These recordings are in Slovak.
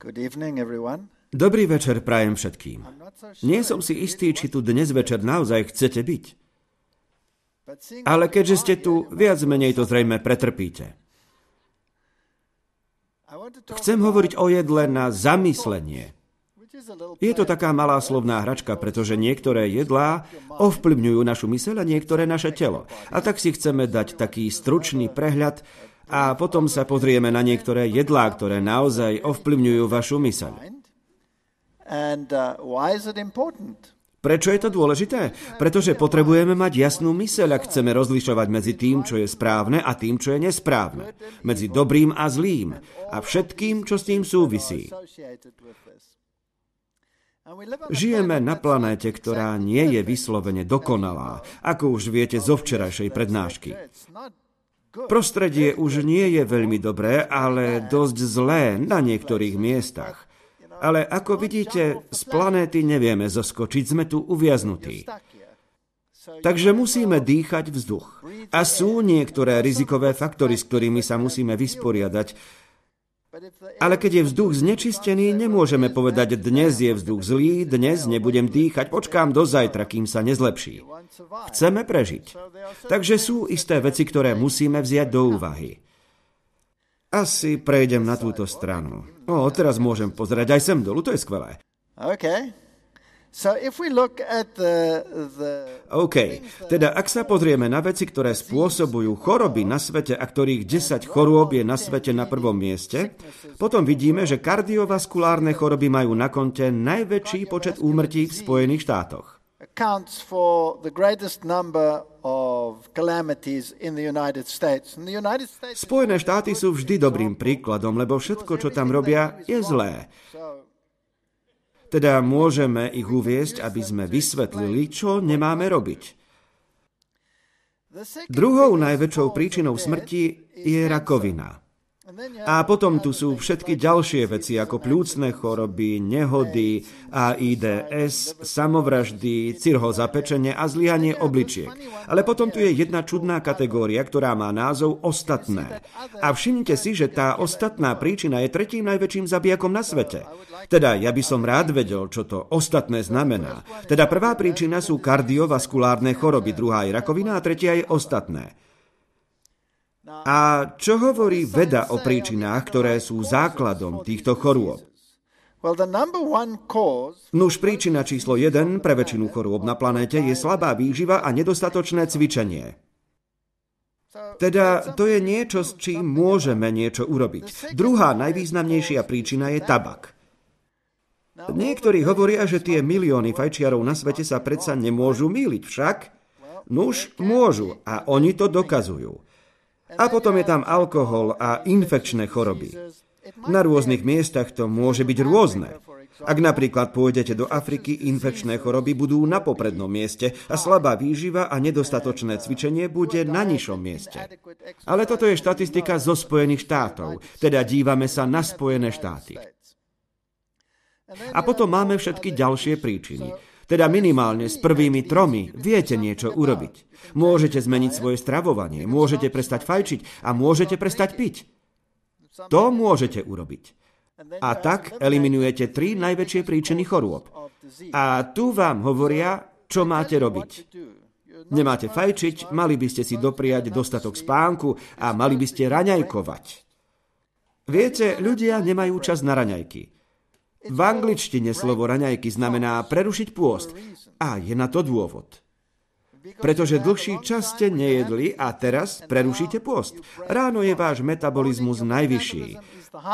Good evening, everyone. Dobrý večer prajem všetkým. Nie som si istý, či tu dnes večer naozaj chcete byť. Ale keďže ste tu, viac menej to zrejme pretrpíte. Chcem hovoriť o jedle na zamyslenie. Je to taká malá slovná hračka, pretože niektoré jedlá ovplyvňujú našu myseľ a niektoré naše telo. A tak si chceme dať taký stručný prehľad a potom sa pozrieme na niektoré jedlá, ktoré naozaj ovplyvňujú vašu myseľ. Prečo je to dôležité? Pretože potrebujeme mať jasnú myseľ, ak chceme rozlišovať medzi tým, čo je správne a tým, čo je nesprávne. Medzi dobrým a zlým a všetkým, čo s tým súvisí. Žijeme na planéte, ktorá nie je vyslovene dokonalá, ako už viete zo včerajšej prednášky. Prostredie už nie je veľmi dobré, ale dosť zlé na niektorých miestach. Ale ako vidíte, z planéty nevieme zoskočiť, sme tu uviaznutí. Takže musíme dýchať vzduch. A sú niektoré rizikové faktory, s ktorými sa musíme vysporiadať. Ale keď je vzduch znečistený, nemôžeme povedať, dnes je vzduch zlý, dnes nebudem dýchať, počkám do zajtra, kým sa nezlepší. Chceme prežiť. Takže sú isté veci, ktoré musíme vziať do úvahy. Asi prejdem na túto stranu. Teraz môžem pozerať aj sem dolu, to je skvelé. OK, teda ak sa pozrieme na veci, ktoré spôsobujú choroby na svete a ktorých 10 chorôb je na svete na prvom mieste, potom vidíme, že kardiovaskulárne choroby majú na konte najväčší počet úmrtí v Spojených štátoch. Spojené štáty sú vždy dobrým príkladom, lebo všetko, čo tam robia, je zlé. Teda môžeme ich uviesť, aby sme vysvetlili, čo nemáme robiť. Druhou najväčšou príčinou smrti je rakovina. A potom tu sú všetky ďalšie veci, ako pľúcne choroby, nehody, AIDS, samovraždy, cirhóza pečene a zlyhanie obličiek. Ale potom tu je jedna čudná kategória, ktorá má názov ostatné. A všimnite si, že tá ostatná príčina je tretím najväčším zabijakom na svete. Teda ja by som rád vedel, čo to ostatné znamená. Teda prvá príčina sú kardiovaskulárne choroby, druhá je rakovina a tretia je ostatné. A čo hovorí veda o príčinách, ktoré sú základom týchto chorôb? Nuž príčina číslo 1 pre väčšinu chorôb na planéte je slabá výživa a nedostatočné cvičenie. Teda to je niečo, s čím môžeme niečo urobiť. Druhá najvýznamnejšia príčina je tabak. Niektorí hovoria, že tie milióny fajčiarov na svete sa predsa nemôžu mýliť, však? Nuž môžu a oni to dokazujú. A potom je tam alkohol a infekčné choroby. Na rôznych miestach to môže byť rôzne. Ak napríklad pôjdete do Afriky, infekčné choroby budú na poprednom mieste a slabá výživa a nedostatočné cvičenie bude na nižšom mieste. Ale toto je štatistika zo Spojených štátov, teda dívame sa na Spojené štáty. A potom máme všetky ďalšie príčiny. Teda minimálne s prvými 3 viete niečo urobiť. Môžete zmeniť svoje stravovanie, môžete prestať fajčiť a môžete prestať piť. To môžete urobiť. A tak eliminujete 3 najväčšie príčiny chorôb. A tu vám hovoria, čo máte robiť. Nemáte fajčiť, mali by ste si dopriať dostatok spánku a mali by ste raňajkovať. Viete, ľudia nemajú čas na raňajky. V angličtine slovo raňajky znamená prerušiť pôst. A je na to dôvod. Pretože dlhší čas ste nejedli a teraz prerušíte pôst. Ráno je váš metabolizmus najvyšší.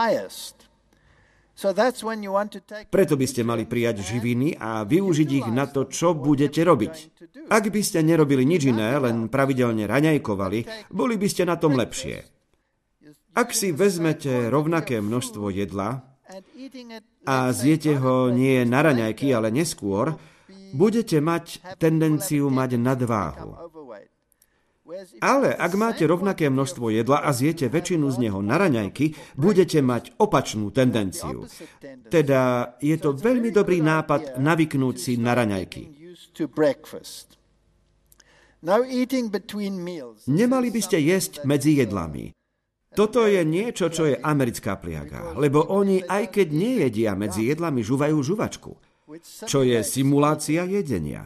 Preto by ste mali prijať živiny a využiť ich na to, čo budete robiť. Ak by ste nerobili nič iné, len pravidelne raňajkovali, boli by ste na tom lepšie. Ak si vezmete rovnaké množstvo jedla a zjete ho nie na raňajky, ale neskôr, budete mať tendenciu mať nadváhu. Ale ak máte rovnaké množstvo jedla a zjete väčšinu z neho na raňajky, budete mať opačnú tendenciu. Teda je to veľmi dobrý nápad navyknúť si na raňajky. Nemali by ste jesť medzi jedlami. Toto je niečo, čo je americká pliaga, lebo oni, aj keď nejedia medzi jedlami, žuvajú žuvačku, čo je simulácia jedenia.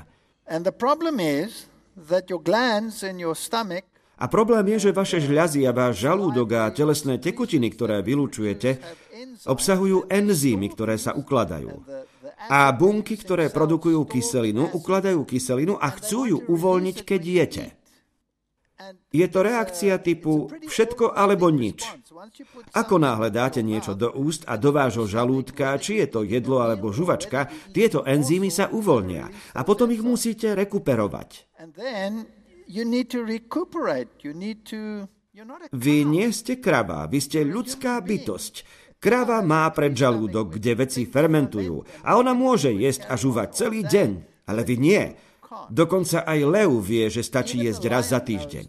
A problém je, že vaše žľazy a váš žalúdok a telesné tekutiny, ktoré vylúčujete, obsahujú enzymy, ktoré sa ukladajú. A bunky, ktoré produkujú kyselinu, ukladajú kyselinu a chcú ju uvoľniť, keď jete. Je to reakcia typu všetko alebo nič. Ako náhle dáte niečo do úst a do vášho žalúdka, či je to jedlo alebo žuvačka, tieto enzymy sa uvoľnia a potom ich musíte rekuperovať. Vy nie ste krava, vy ste ľudská bytosť. Krava má predžalúdok, kde veci fermentujú a ona môže jesť a žúvať celý deň, ale vy nie. Dokonca aj lev vie, že stačí jesť raz za týždeň.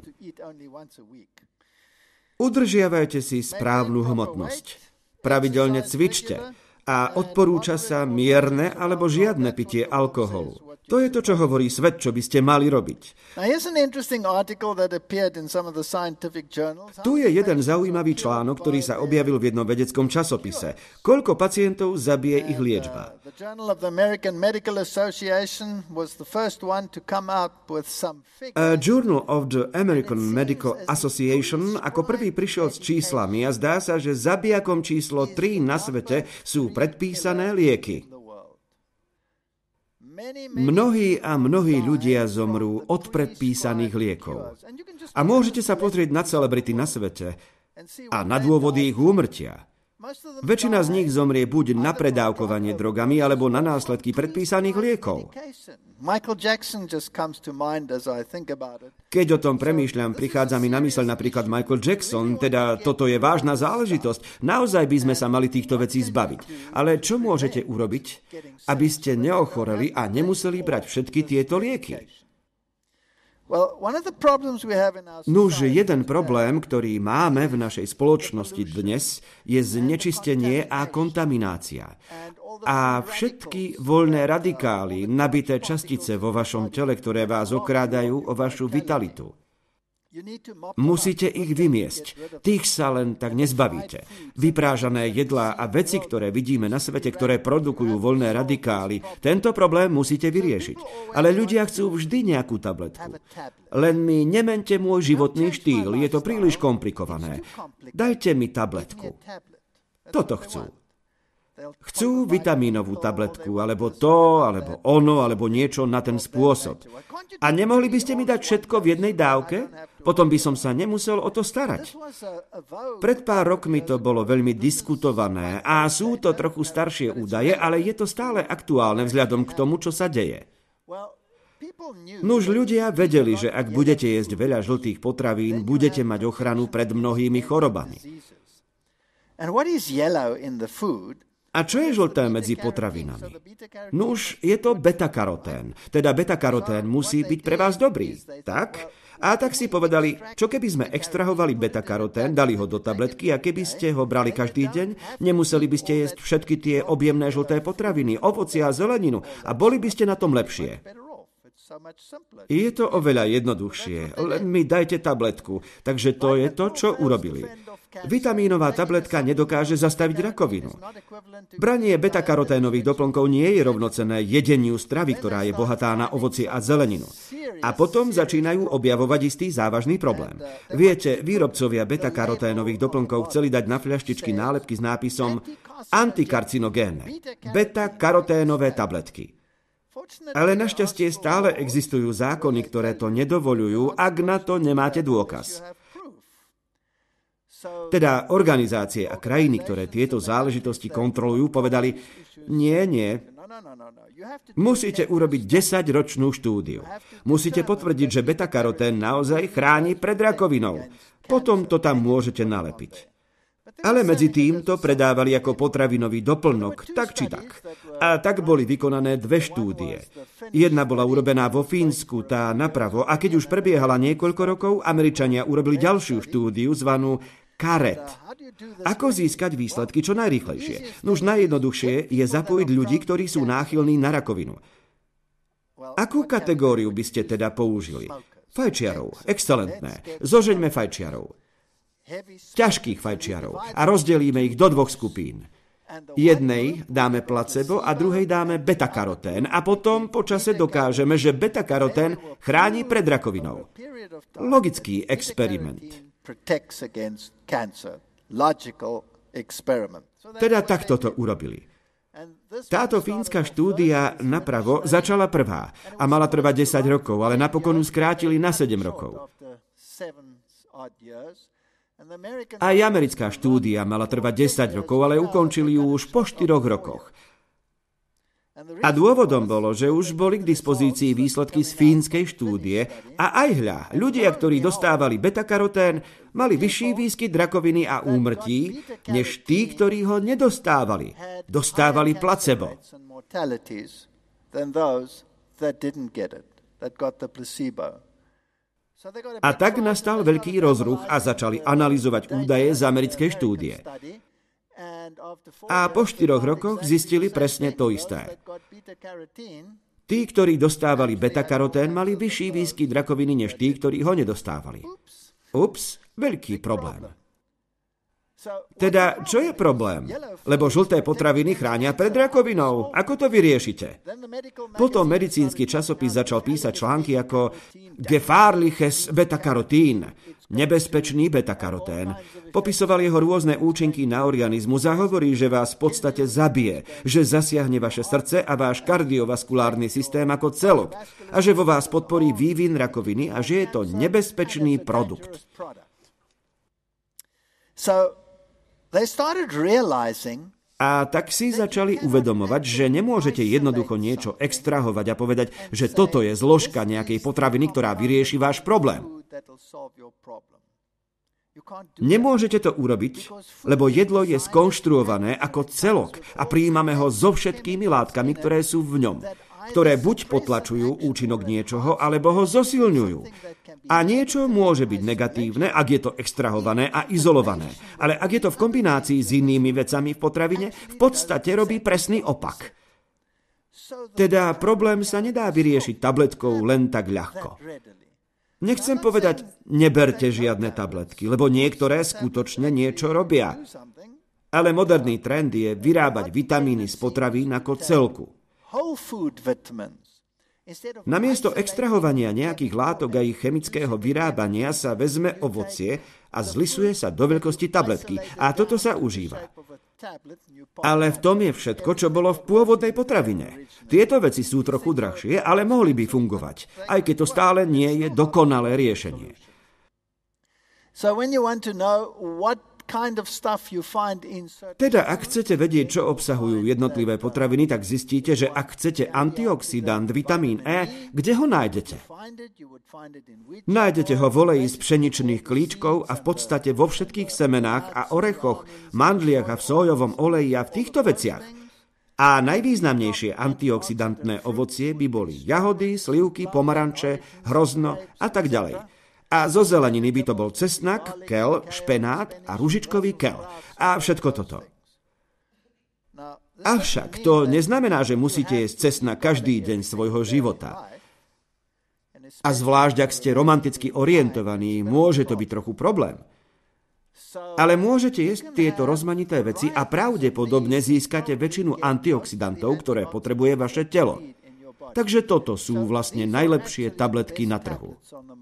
Udržiavajte si správnu hmotnosť. Pravidelne cvičte a odporúča sa mierne alebo žiadne pitie alkoholu. To je to, čo hovorí svet, čo by ste mali robiť. Tu je jeden zaujímavý článok, ktorý sa objavil v jednom vedeckom časopise. Koľko pacientov zabije ich liečba? Journal of the American Medical Association ako prvý prišiel s číslami a zdá sa, že zabijakom číslo 3 na svete sú predpísané lieky. Mnohí ľudia zomrú od predpísaných liekov. A môžete sa pozrieť na celebrity na svete a na dôvody ich úmrtia. Väčšina z nich zomrie buď na predávkovanie drogami, alebo na následky predpísaných liekov. Keď o tom premýšľam, prichádza mi na myseľ napríklad Michael Jackson, teda toto je vážna záležitosť. Naozaj by sme sa mali týchto vecí zbaviť. Ale čo môžete urobiť, aby ste neochoreli a nemuseli brať všetky tieto lieky? Nuž, jeden problém, ktorý máme v našej spoločnosti dnes, je znečistenie a kontaminácia. A všetky voľné radikály, nabité častice vo vašom tele, ktoré vás okrádajú o vašu vitalitu. Musíte ich vymiesť. Tých sa len tak nezbavíte. Vyprážané jedlá a veci, ktoré vidíme na svete, ktoré produkujú voľné radikály, tento problém musíte vyriešiť. Ale ľudia chcú vždy nejakú tabletku. Len mi nemente môj životný štýl, je to príliš komplikované. Dajte mi tabletku. Toto chcú. Chcú vitamínovú tabletku, alebo to, alebo ono, alebo niečo na ten spôsob. A nemohli by ste mi dať všetko v jednej dávke? Potom by som sa nemusel o to starať. Pred pár rokmi to bolo veľmi diskutované a sú to trochu staršie údaje, ale je to stále aktuálne vzhľadom k tomu, čo sa deje. Nuž, ľudia vedeli, že ak budete jesť veľa žltých potravín, budete mať ochranu pred mnohými chorobami. A čo je žlté medzi potravinami? Nuž, je to beta-karotén. Teda beta-karotén musí byť pre vás dobrý. Tak? A tak si povedali, čo keby sme extrahovali beta-karotén, dali ho do tabletky a keby ste ho brali každý deň, nemuseli by ste jesť všetky tie objemné žlté potraviny, ovocie a zeleninu a boli by ste na tom lepšie. Je to oveľa jednoduchšie, len mi dajte tabletku. Takže to je to, čo urobili. Vitamínová tabletka nedokáže zastaviť rakovinu. Branie beta-karoténových doplnkov nie je rovnocenné jedeniu stravy, ktorá je bohatá na ovocie a zeleninu. A potom začínajú objavovať istý závažný problém. Viete, výrobcovia beta-karoténových doplnkov chceli dať na fľaštičky nálepky s nápisom antikarcinogénne. Beta-karoténové tabletky. Ale našťastie stále existujú zákony, ktoré to nedovoľujú, ak na to nemáte dôkaz. Teda organizácie a krajiny, ktoré tieto záležitosti kontrolujú, povedali, nie. Musíte urobiť 10-ročnú štúdiu. Musíte potvrdiť, že beta-karotén naozaj chráni pred rakovinou. Potom to tam môžete nalepiť. Ale medzi tým to predávali ako potravinový doplnok, tak či tak. A tak boli vykonané 2 štúdie. Jedna bola urobená vo Fínsku, tá napravo, a keď už prebiehala niekoľko rokov, Američania urobili ďalšiu štúdiu zvanú CARET. Ako získať výsledky čo najrýchlejšie? Už najjednoduchšie je zapojiť ľudí, ktorí sú náchylní na rakovinu. Akú kategóriu by ste teda použili? Fajčiarov. Excelentné. Zožeňme fajčiarov. ťažkých fajčiarov, a rozdelíme ich do dvoch skupín. Jednej dáme placebo a druhej dáme beta-karotén a potom po čase dokážeme, že beta-karotén chráni pred rakovinou. Logický experiment. Teda takto to urobili. Táto fínska štúdia napravo začala prvá a mala trvať 10 rokov, ale napokon ju skrátili na 7 rokov. Aj americká štúdia mala trvať 10 rokov, ale ukončili ju už po 4 rokoch. A dôvodom bolo, že už boli k dispozícii výsledky z fínskej štúdie a aj hľa, ľudia, ktorí dostávali beta-karotén, mali vyšší výskyt rakoviny a úmrtí, než tí, ktorí ho nedostávali. Dostávali placebo. A tak nastal veľký rozruch a začali analyzovať údaje z americkej štúdie. A po 4 rokoch zistili presne to isté. Tí, ktorí dostávali beta-karotén, mali vyšší výskyt rakoviny než tí, ktorí ho nedostávali. Ups, veľký problém. Teda, čo je problém? Lebo žlté potraviny chránia pred rakovinou. Ako to vyriešite? Potom medicínsky časopis začal písať články ako Gefährliches Beta-Carotin, nebezpečný beta-karotén. Popisoval jeho rôzne účinky na organizmus a hovorí, že vás v podstate zabije, že zasiahne vaše srdce a váš kardiovaskulárny systém ako celok a že vo vás podporí vývin rakoviny a že je to nebezpečný produkt. A tak si začali uvedomovať, že nemôžete jednoducho niečo extrahovať a povedať, že toto je zložka nejakej potraviny, ktorá vyrieši váš problém. Nemôžete to urobiť, lebo jedlo je skonštruované ako celok a prijímame ho so všetkými látkami, ktoré sú v ňom, ktoré buď potlačujú účinok niečoho, alebo ho zosilňujú. A niečo môže byť negatívne, ak je to extrahované a izolované. Ale ak je to v kombinácii s inými vecami v potravine, v podstate robí presný opak. Teda problém sa nedá vyriešiť tabletkou len tak ľahko. Nechcem povedať, neberte žiadne tabletky, lebo niektoré skutočne niečo robia. Ale moderný trend je vyrábať vitamíny z potravín ako celku. Namiesto extrahovania nejakých látok a ich chemického vyrábania sa vezme ovocie a zlisuje sa do veľkosti tabletky. A toto sa užíva. Ale v tom je všetko, čo bolo v pôvodnej potravine. Tieto veci sú trochu drahšie, ale mohli by fungovať, aj keď to stále nie je dokonalé riešenie. Teda, ak chcete vedieť, čo obsahujú jednotlivé potraviny, tak zistíte, že ak chcete antioxidant vitamín E, kde ho nájdete? Nájdete ho v oleji z pšeničných klíčkov a v podstate vo všetkých semenách a orechoch, mandliach a v sojovom oleji a v týchto veciach. A najvýznamnejšie antioxidantné ovocie by boli jahody, slivky, pomaranče, hrozno a tak ďalej. A zo zeleniny by to bol cesnak, keľ, špenát a ružičkový keľ. A všetko toto. Avšak to neznamená, že musíte jesť cesnak každý deň svojho života. A zvlášť, ak ste romanticky orientovaní, môže to byť trochu problém. Ale môžete jesť tieto rozmanité veci a pravdepodobne získate väčšinu antioxidantov, ktoré potrebuje vaše telo. Takže toto sú vlastne najlepšie tabletky na trhu.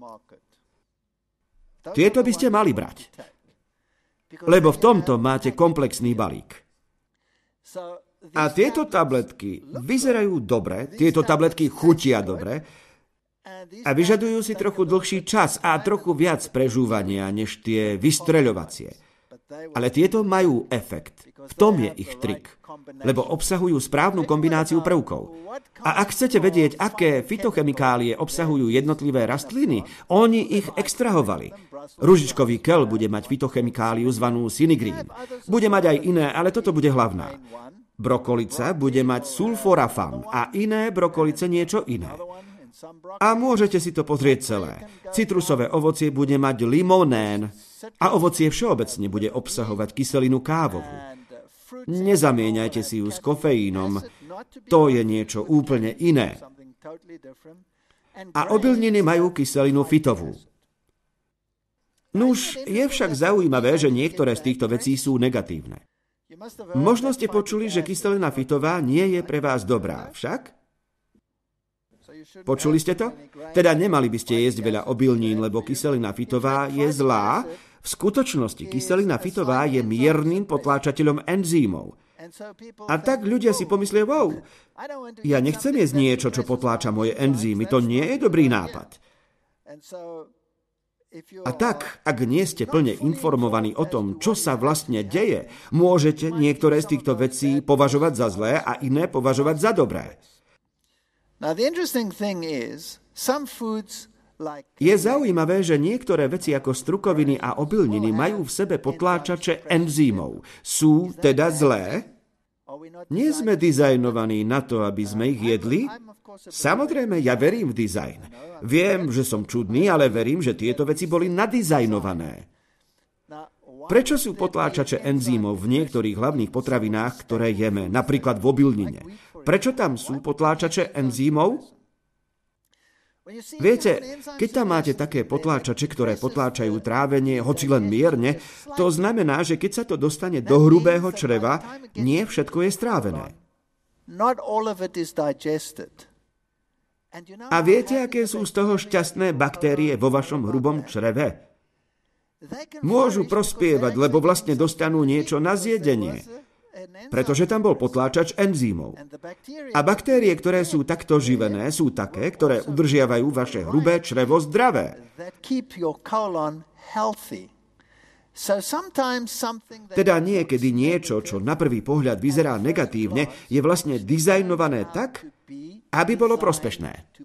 Tieto by ste mali brať, lebo v tomto máte komplexný balík. A tieto tabletky vyzerajú dobre, tieto tabletky chutia dobre a vyžadujú si trochu dlhší čas a trochu viac prežúvania než tie vystreľovacie. Ale tieto majú efekt. V tom je ich trik, lebo obsahujú správnu kombináciu prvkov. A ak chcete vedieť, aké fytochemikálie obsahujú jednotlivé rastliny, oni ich extrahovali. Ružičkový keľ bude mať fytochemikáliu zvanú sinigrín. Bude mať aj iné, ale toto bude hlavná. Brokolica bude mať sulforafan a iné brokolice niečo iné. A môžete si to pozrieť celé. Citrusové ovocie bude mať limonén a ovocie všeobecne bude obsahovať kyselinu kávovú. Nezamieňajte si ju s kofeínom. To je niečo úplne iné. A obilniny majú kyselinu fitovú. Nuž, je však zaujímavé, že niektoré z týchto vecí sú negatívne. Možno ste počuli, že kyselina fitová nie je pre vás dobrá, však? Počuli ste to? Teda nemali by ste jesť veľa obilnín, lebo kyselina fitová je zlá. V skutočnosti kyselina fitová je miernym potláčateľom enzýmov. A tak ľudia si pomyslia, wow, ja nechcem jesť niečo, čo potláča moje enzymy, to nie je dobrý nápad. A tak, ak nie ste plne informovaní o tom, čo sa vlastne deje, môžete niektoré z týchto vecí považovať za zlé a iné považovať za dobré. Je zaujímavé, že niektoré veci ako strukoviny a obilniny majú v sebe potláčače enzýmov. Sú teda zlé? Nie sme dizajnovaní na to, aby sme ich jedli? Samozrejme, ja verím v dizajn. Viem, že som čudný, ale verím, že tieto veci boli nadizajnované. Prečo sú potláčače enzýmov v niektorých hlavných potravinách, ktoré jeme, napríklad v obilnine? Prečo tam sú potláčače enzýmov? Viete, keď tam máte také potláčače, ktoré potláčajú trávenie, hoci len mierne, to znamená, že keď sa to dostane do hrubého čreva, nie všetko je strávené. A viete, aké sú z toho šťastné baktérie vo vašom hrubom čreve? Môžu prospievať, lebo vlastne dostanú niečo na zjedenie, pretože tam bol potláčač enzýmov. A baktérie, ktoré sú takto živené, sú také, ktoré udržiavajú vaše hrubé črevo zdravé. Teda niekedy niečo, čo na prvý pohľad vyzerá negatívne, je vlastne dizajnované tak, aby bolo prospešné.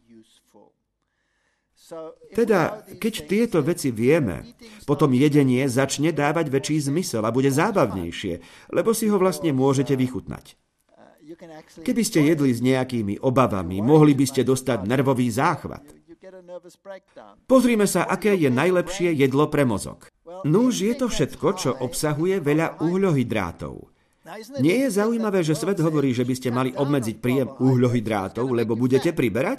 Teda, keď tieto veci vieme, potom jedenie začne dávať väčší zmysel a bude zábavnejšie, lebo si ho vlastne môžete vychutnať. Keby ste jedli s nejakými obavami, mohli by ste dostať nervový záchvat. Pozrime sa, aké je najlepšie jedlo pre mozog. Nuž, je to všetko, čo obsahuje veľa uhľohydrátov. Nie je zaujímavé, že svet hovorí, že by ste mali obmedziť príjem uhľohydrátov, lebo budete priberať?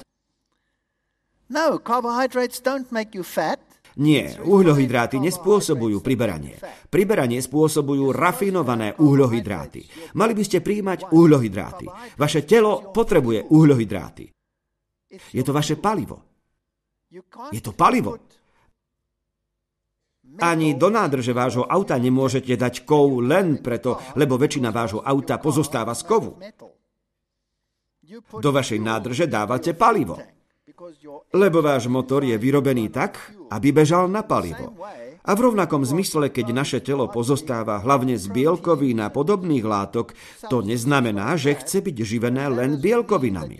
Nie, uhľohydráty nespôsobujú priberanie. Priberanie spôsobujú rafinované uhľohydráty. Mali by ste prijímať uhľohydráty. Vaše telo potrebuje uhľohydráty. Je to vaše palivo. Je to palivo. Ani do nádrže vášho auta nemôžete dať kov len preto, lebo väčšina vášho auta pozostáva z kovu. Do vašej nádrže dávate palivo, lebo váš motor je vyrobený tak, aby bežal na palivo. A v rovnakom zmysle, keď naše telo pozostáva hlavne z bielkovín a podobných látok, to neznamená, že chce byť živené len bielkovinami.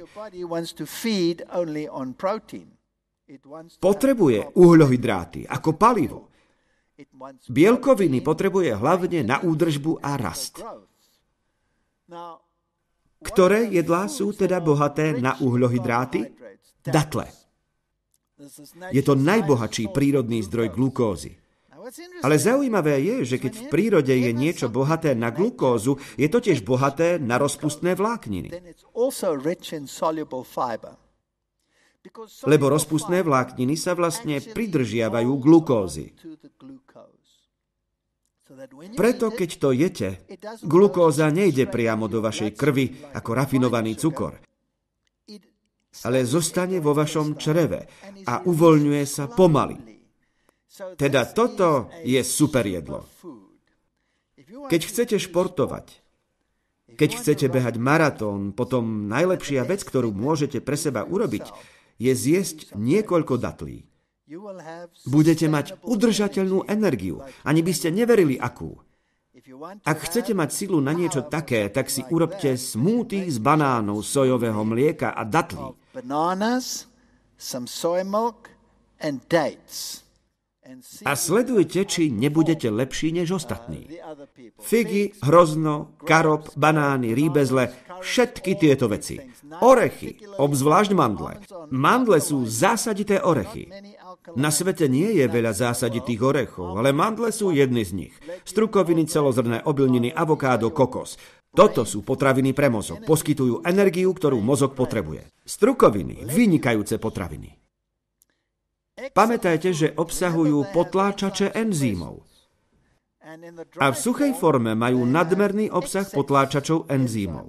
Potrebuje uhľohydráty ako palivo. Bielkoviny potrebuje hlavne na údržbu a rast. Ktoré jedlá sú teda bohaté na uhľohydráty? Datle. Je to najbohatší prírodný zdroj glukózy. Ale zaujímavé je, že keď v prírode je niečo bohaté na glukózu, je to tiež bohaté na rozpustné vlákniny. Lebo rozpustné vlákniny sa vlastne pridržiavajú glukózy. Preto, keď to jete, glukóza nejde priamo do vašej krvi ako rafinovaný cukor, ale zostane vo vašom čreve a uvoľňuje sa pomaly. Teda toto je super jedlo. Keď chcete športovať, keď chcete behať maratón, potom najlepšia vec, ktorú môžete pre seba urobiť, je zjesť niekoľko datlí. Budete mať udržateľnú energiu. Ani by ste neverili, akú. Ak chcete mať silu na niečo také, tak si urobte smoothie z banánov, sojového mlieka a datlí. A sledujte, či nebudete lepší než ostatní. Figy, hrozno, karob, banány, rýbezle, všetky tieto veci. Orechy, obzvlášť mandle. Mandle sú zásadité orechy. Na svete nie je veľa zásaditých orechov, ale mandle sú jedny z nich. Strukoviny, celozrnné obilniny, avokádo, kokos. Toto sú potraviny pre mozog. Poskytujú energiu, ktorú mozog potrebuje. Strukoviny, vynikajúce potraviny. Pamätajte, že obsahujú potláčače enzýmov. A v suchej forme majú nadmerný obsah potláčačov enzýmov.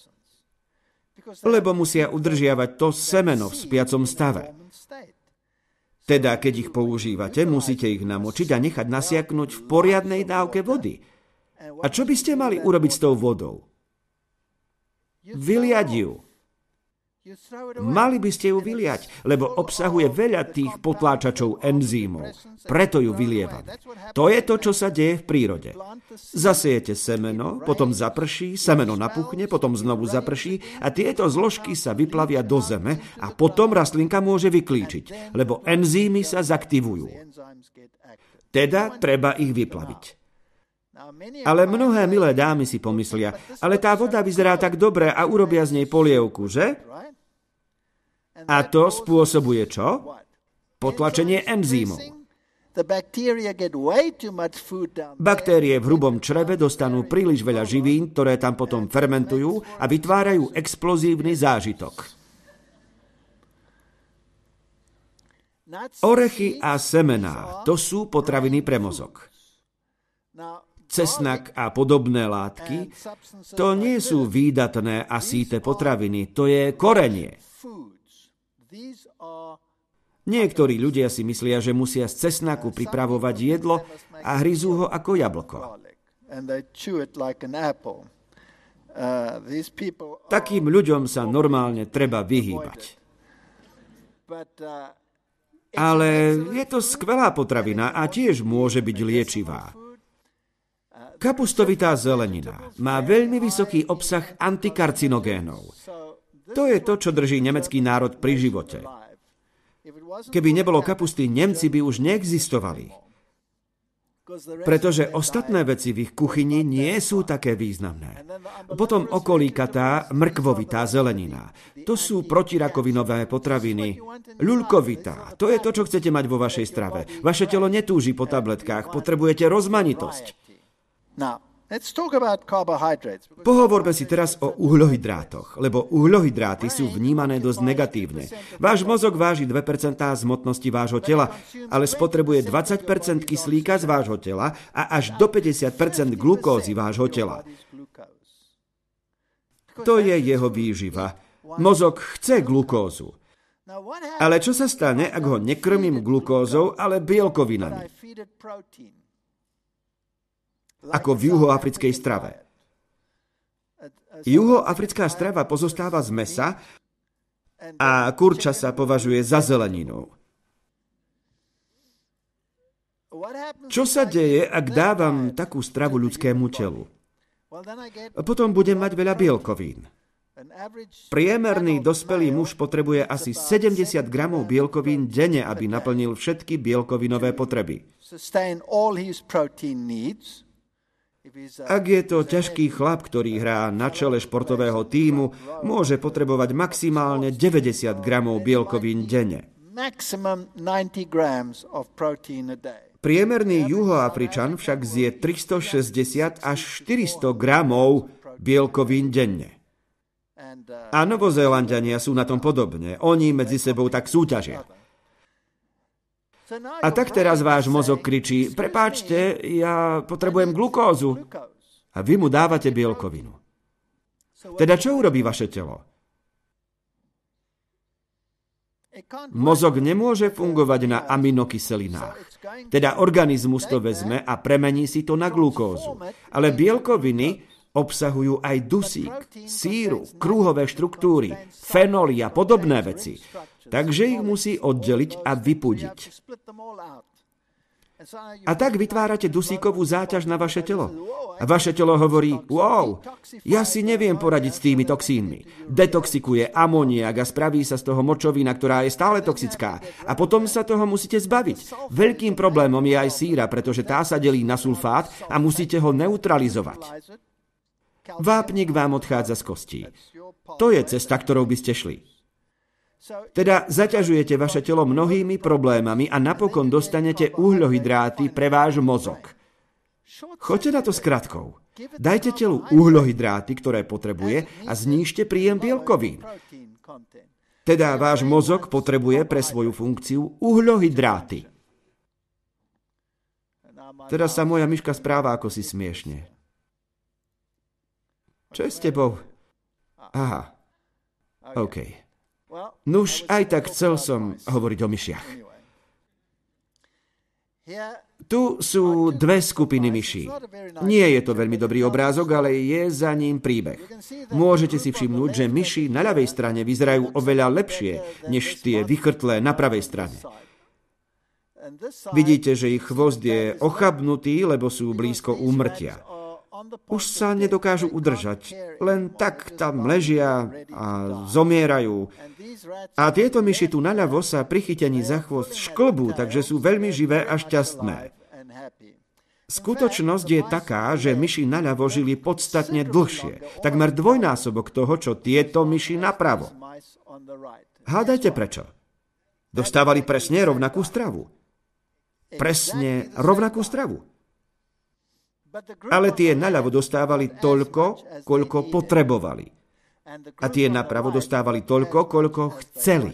Lebo musia udržiavať to semeno v spiacom stave. Teda, keď ich používate, musíte ich namočiť a nechať nasiaknúť v poriadnej dávke vody. A čo by ste mali urobiť s tou vodou? Vyliať ju. Mali by ste ju vyliať, lebo obsahuje veľa tých potláčačov enzýmov. Preto ju vylievame. To je to, čo sa deje v prírode. Zasejete semeno, potom zaprší, semeno napuchne, potom znovu zaprší a tieto zložky sa vyplavia do zeme a potom rastlinka môže vyklíčiť, lebo enzymy sa zaktivujú. Teda treba ich vyplaviť. Ale mnohé milé dámy si pomyslia, ale tá voda vyzerá tak dobre a urobia z nej polievku, že? A to spôsobuje čo? Potlačenie enzýmov. Baktérie v hrubom čreve dostanú príliš veľa živín, ktoré tam potom fermentujú a vytvárajú explozívny zážitok. Orechy a semená, to sú potraviny pre mozog. Cesnak a podobné látky, to nie sú výdatné a síte potraviny, to je korenie. Niektorí ľudia si myslia, že musia z cesnaku pripravovať jedlo a hryzú ho ako jablko. Takým ľuďom sa normálne treba vyhýbať. Ale je to skvelá potravina a tiež môže byť liečivá. Kapustovitá zelenina má veľmi vysoký obsah antikarcinogénov. To je to, čo drží nemecký národ pri živote. Keby nebolo kapusty, Nemci by už neexistovali. Pretože ostatné veci v ich kuchyni nie sú také významné. Potom okolíkatá, mrkvovitá zelenina. To sú protirakovinové potraviny. Ľuľkovitá, to je to, čo chcete mať vo vašej strave. Vaše telo netúži po tabletkách, potrebujete rozmanitosť. Pohovorme si teraz o uhlohydrátoch, lebo uhlohydráty sú vnímané dosť negatívne. Váš mozog váži 2% hmotnosti vášho tela, ale spotrebuje 20% kyslíka z vášho tela a až do 50% glukózy vášho tela. To je jeho výživa. Mozog chce glukózu. Ale čo sa stane, ak ho nekrmím glukózou, ale bielkovinami? Ako v juhoafrickej strave. Juhoafrická strava pozostáva z mäsa a kurča sa považuje za zeleninu. Čo sa deje, ak dávam takú stravu ľudskému telu? Potom budem mať veľa bielkovín. Priemerný dospelý muž potrebuje asi 70 gramov bielkovín denne, aby naplnil všetky bielkovinové potreby. Ak je to ťažký chlap, ktorý hrá na čele športového tímu, môže potrebovať maximálne 90 gramov bielkovín denne. Priemerný juhoafričan však zje 360 až 400 gramov bielkovín denne. A Novozélanďania sú na tom podobne. Oni medzi sebou tak súťažia. A tak teraz váš mozog kričí, prepáčte, ja potrebujem glukózu. A vy mu dávate bielkovinu. Teda čo urobí vaše telo? Mozog nemôže fungovať na aminokyselinách. Teda organizmus to vezme a premení si to na glukózu. Ale bielkoviny obsahujú aj dusík, síru, krúhové štruktúry, fenoly a podobné veci. Takže ich musí oddeliť a vypudiť. A tak vytvárate dusíkovú záťaž na vaše telo. A vaše telo hovorí, wow, ja si neviem poradiť s tými toxínmi. Detoxikuje amoniak a spraví sa z toho močovina, ktorá je stále toxická. A potom sa toho musíte zbaviť. Veľkým problémom je aj síra, pretože tá sa delí na sulfát a musíte ho neutralizovať. Vápnik vám odchádza z kostí. To je cesta, ktorou by ste šli. Teda zaťažujete vaše telo mnohými problémami a napokon dostanete uhľohydráty pre váš mozog. Choďte na to s kratkou. Dajte telu uhľohydráty, ktoré potrebuje a znížte príjem bielkovín. Teda váš mozog potrebuje pre svoju funkciu uhľohydráty. Teraz sa moja myška správa ako si smiešne. Čo je s tebou? Aha. OK. Nuž, aj tak chcel som hovoriť o myšiach. Tu sú dve skupiny myší. Nie je to veľmi dobrý obrázok, ale je za ním príbeh. Môžete si všimnúť, že myši na ľavej strane vyzerajú oveľa lepšie, než tie vychrtlé na pravej strane. Vidíte, že ich chvost je ochabnutý, lebo sú blízko úmrtia. Už sa nedokážu udržať, len tak tam ležia a zomierajú. A tieto myši tu naľavo sa pri chytení za chvost šklbú, takže sú veľmi živé a šťastné. Skutočnosť je taká, že myši naľavo žili podstatne dlhšie, takmer dvojnásobok toho, čo tieto myši napravo. Hádajte prečo? Dostávali presne rovnakú stravu. Presne rovnakú stravu. Ale tie naľavo dostávali toľko, koľko potrebovali. A tie napravo dostávali toľko, koľko chceli.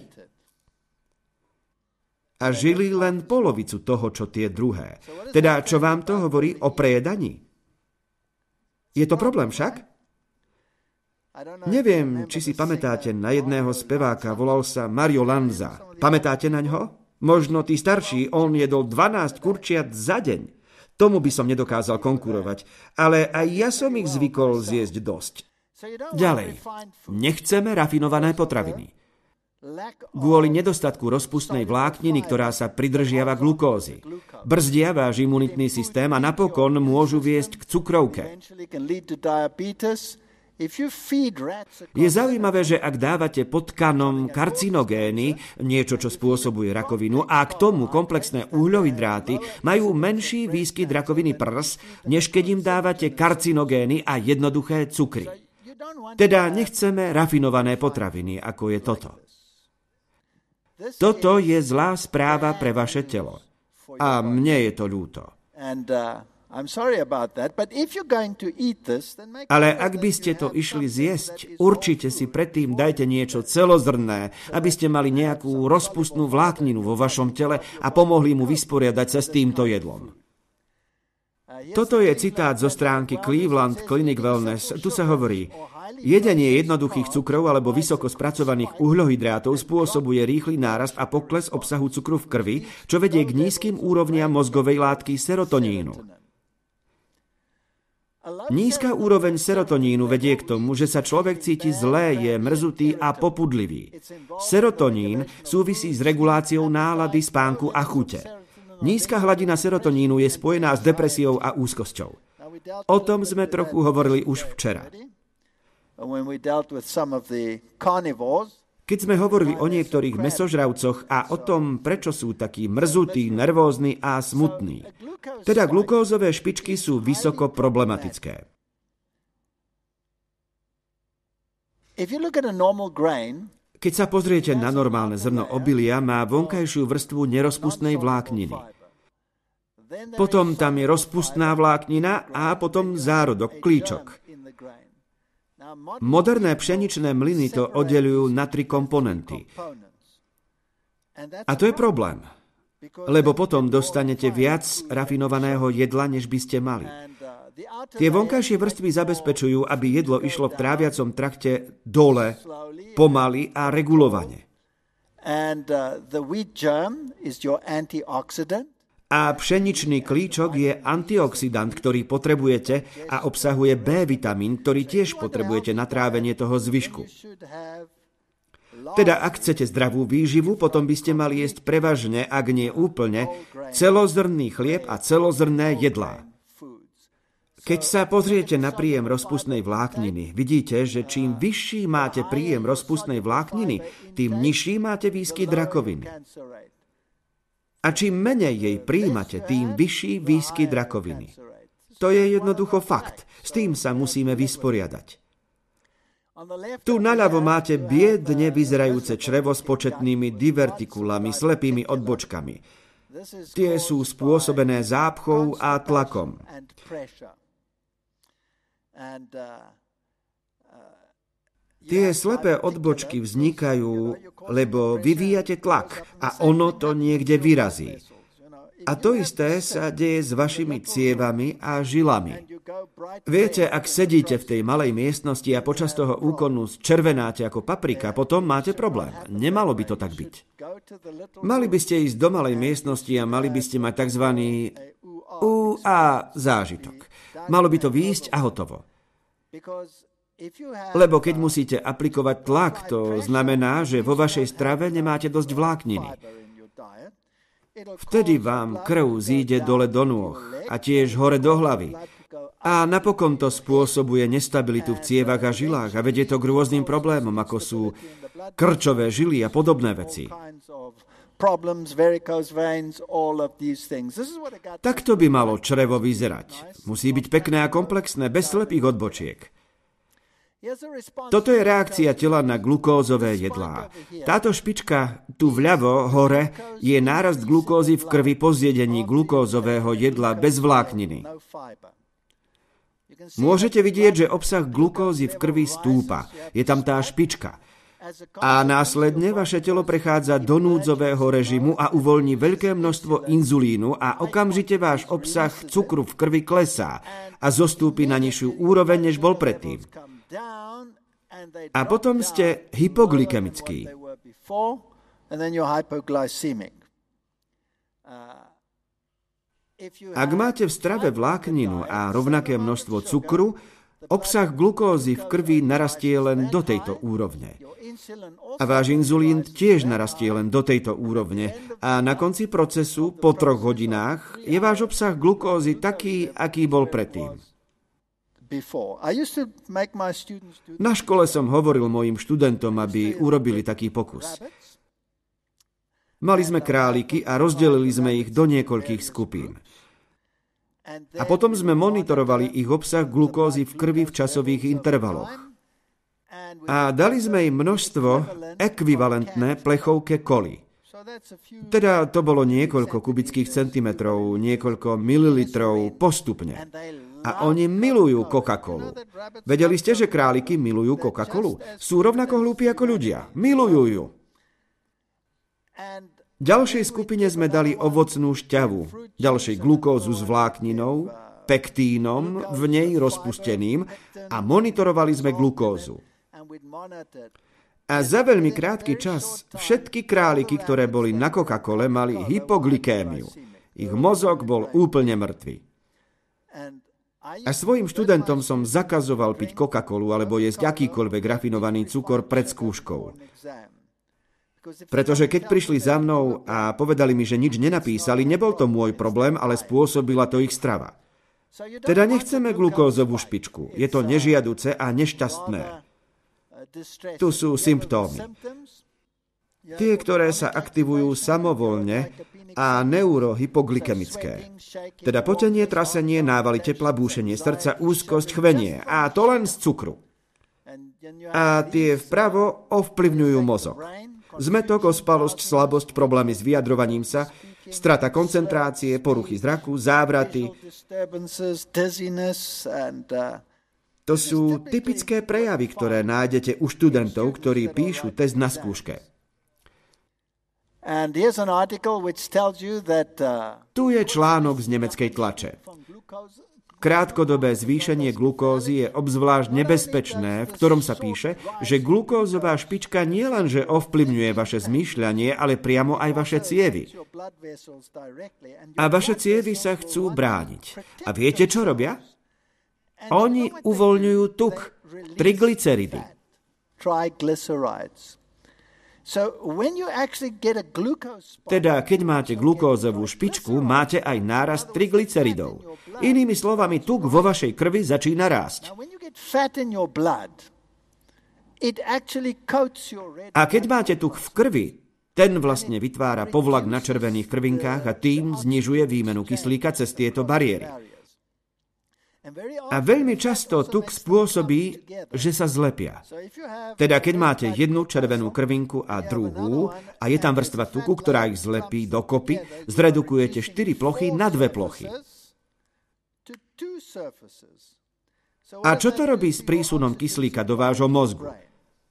A žili len polovicu toho, čo tie druhé. Teda, čo vám to hovorí o prejedaní? Je to problém však? Neviem, či si pamätáte na jedného speváka, volal sa Mario Lanza. Pamätáte na ňo? Možno tí starší, on jedol 12 kurčiat za deň. Tomu by som nedokázal konkurovať, ale aj ja som ich zvykol zjesť dosť. Ďalej, nechceme rafinované potraviny. Kvôli nedostatku rozpustnej vlákniny, ktorá sa pridržiava glukózy. Brzdia váš imunitný systém a napokon môžu viesť k cukrovke. Je zaujímavé, že ak dávate potkanom karcinogény, niečo, čo spôsobuje rakovinu, a k tomu komplexné uhľohydráty, majú menší výskyt rakoviny prs, než keď im dávate karcinogény a jednoduché cukry. Teda nechceme rafinované potraviny, ako je toto. Toto je zlá správa pre vaše telo. A mne je to ľúto. Ale ak by ste to išli zjesť, určite si predtým dajte niečo celozrnné, aby ste mali nejakú rozpustnú vlákninu vo vašom tele a pomohli mu vysporiadať sa s týmto jedlom. Toto je citát zo stránky Cleveland Clinic Wellness. Tu sa hovorí: jedenie jednoduchých cukrov alebo vysoko spracovaných uhľohydrátov spôsobuje rýchly nárast a pokles obsahu cukru v krvi, čo vedie k nízkym úrovniam mozgovej látky serotonínu. Nízka úroveň serotonínu vedie k tomu, že sa človek cíti zlé, je mrzutý a popudlivý. Serotonín súvisí s reguláciou nálady, spánku a chute. Nízka hladina serotonínu je spojená s depresiou a úzkosťou. O tom sme trochu hovorili už včera. Keď sme hovorili o niektorých mäsožravcoch a o tom, prečo sú takí mrzutí, nervózni a smutní. Teda glukózové špičky sú vysoko problematické. Keď sa pozriete na normálne zrno obilia, má vonkajšiu vrstvu nerozpustnej vlákniny. Potom tam je rozpustná vláknina a potom zárodok, klíčok. Moderné pšeničné mlyny to oddeľujú na 3 komponenty. A to je problém, lebo potom dostanete viac rafinovaného jedla, než by ste mali. Tie vonkajšie vrstvy zabezpečujú, aby jedlo išlo v tráviacom trakte dole, pomaly a regulovane. A pšeničný klíčok je antioxidant, ktorý potrebujete a obsahuje B vitamín, ktorý tiež potrebujete na trávenie toho zvyšku. Teda ak chcete zdravú výživu, potom by ste mali jesť prevažne, ak nie úplne, celozrnný chlieb a celozrnné jedlá. Keď sa pozriete na príjem rozpustnej vlákniny, vidíte, že čím vyšší máte príjem rozpustnej vlákniny, tým nižší máte výskyt rakoviny. A čím menej jej prijímate, tým vyšší výskyt rakoviny. To je jednoducho fakt. S tým sa musíme vysporiadať. Tu naľavo máte biedne vyzerajúce črevo s početnými divertikulami, slepými odbočkami. Tie sú spôsobené zápchou a tlakom. Tie slepé odbočky vznikajú, lebo vyvíjate tlak a ono to niekde vyrazí. A to isté sa deje s vašimi cievami a žilami. Viete, ak sedíte v tej malej miestnosti a počas toho úkonu červenáte ako paprika, potom máte problém. Nemalo by to tak byť. Mali by ste ísť do malej miestnosti a mali by ste mať tzv. UA zážitok. Malo by to výjsť a hotovo. Lebo keď musíte aplikovať tlak, to znamená, že vo vašej strave nemáte dosť vlákniny. Vtedy vám krv zíde dole do nôh a tiež hore do hlavy. A napokon to spôsobuje nestabilitu v cievach a žilách a vedie to k rôznym problémom, ako sú krčové žily a podobné veci. Takto by malo črevo vyzerať. Musí byť pekné a komplexné, bez slepých odbočiek. Toto je reakcia tela na glukózové jedlá. Táto špička tu vľavo hore je nárast glukózy v krvi po zjedení glukózového jedla bez vlákniny. Môžete vidieť, že obsah glukózy v krvi stúpa. Je tam tá špička. A následne vaše telo prechádza do núdzového režimu a uvoľní veľké množstvo inzulínu a okamžite váš obsah cukru v krvi klesá a zostúpi na nižšiu úroveň, než bol predtým. A potom ste hypoglykemickí. Ak máte v strave vlákninu a rovnaké množstvo cukru, obsah glukózy v krvi narastie len do tejto úrovne. A váš inzulín tiež narastie len do tejto úrovne. A na konci procesu, po 3 hodinách, je váš obsah glukózy taký, aký bol predtým. Na škole som hovoril mojim študentom, aby urobili taký pokus. Mali sme králiky a rozdelili sme ich do niekoľkých skupín. A potom sme monitorovali ich obsah glukózy v krvi v časových intervaloch. A dali sme im množstvo ekvivalentné plechovke coli. Teda to bolo niekoľko kubických centimetrov, niekoľko mililitrov postupne. A oni milujú Coca-Colu. Vedeli ste, že králiky milujú Coca-Colu? Sú rovnako hlúpi ako ľudia. Milujú ju. Ďalšej skupine sme dali ovocnú šťavu, ďalšej glukózu s vlákninou, pektínom, v nej rozpusteným a monitorovali sme glukózu. A za veľmi krátky čas všetky králiky, ktoré boli na Coca-Cole, mali hypoglykémiu. Ich mozog bol úplne mŕtvy. A svojim študentom som zakazoval piť Coca-Colu alebo jesť akýkoľvek rafinovaný cukor pred skúškou. Pretože keď prišli za mnou a povedali mi, že nič nenapísali, nebol to môj problém, ale spôsobila to ich strava. Teda nechceme glukózovú špičku. Je to nežiaduce a nešťastné. Tu sú symptómy. Tie, ktoré sa aktivujú samovolne a neurohypoglykemické. Teda potenie, trasenie, návaly tepla, búšenie srdca, úzkosť, chvenie. A to len z cukru. A tie vpravo ovplyvňujú mozog. Zmätok, ospalosť, slabosť, problémy s vyjadrovaním sa, strata koncentrácie, poruchy zraku, závraty. To sú typické prejavy, ktoré nájdete u študentov, ktorí píšu test na skúške. Tu je článok z nemeckej tlače. Krátkodobé zvýšenie glukózy je obzvlášť nebezpečné, v ktorom sa píše, že glukózová špička nielenže ovplyvňuje vaše zmýšľanie, ale priamo aj vaše cievy. A vaše cievy sa chcú brániť. A viete, čo robia? Oni uvoľňujú tuk, triglyceridy. Teda, keď máte glukózovú špičku, máte aj nárast triglyceridov. Inými slovami, tuk vo vašej krvi začína rásť. A keď máte tuk v krvi, ten vlastne vytvára povlak na červených krvinkách a tým znižuje výmenu kyslíka cez tieto bariéry. A veľmi často tuk spôsobí, že sa zlepia. Teda keď máte jednu červenú krvinku a druhú a je tam vrstva tuku, ktorá ich zlepí dokopy, zredukujete 4 plochy na 2 plochy. A čo to robí s prísunom kyslíka do vášho mozgu?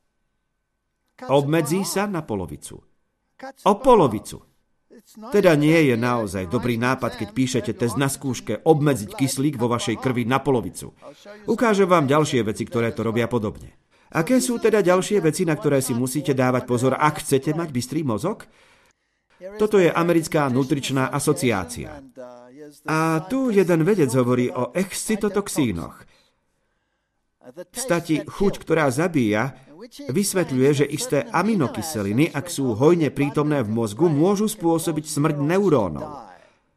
Obmedzí sa na polovicu. O polovicu. Teda nie je naozaj dobrý nápad, keď píšete test na skúške, obmedziť kyslík vo vašej krvi na polovicu. Ukážem vám ďalšie veci, ktoré to robia podobne. Aké sú teda ďalšie veci, na ktoré si musíte dávať pozor, ak chcete mať bystrý mozog? Toto je Americká nutričná asociácia. A tu jeden vedec hovorí o excitotoxínoch. Stati chuť, ktorá zabíja, vysvetľuje, že isté aminokyseliny, ak sú hojne prítomné v mozgu, môžu spôsobiť smrť neurónov.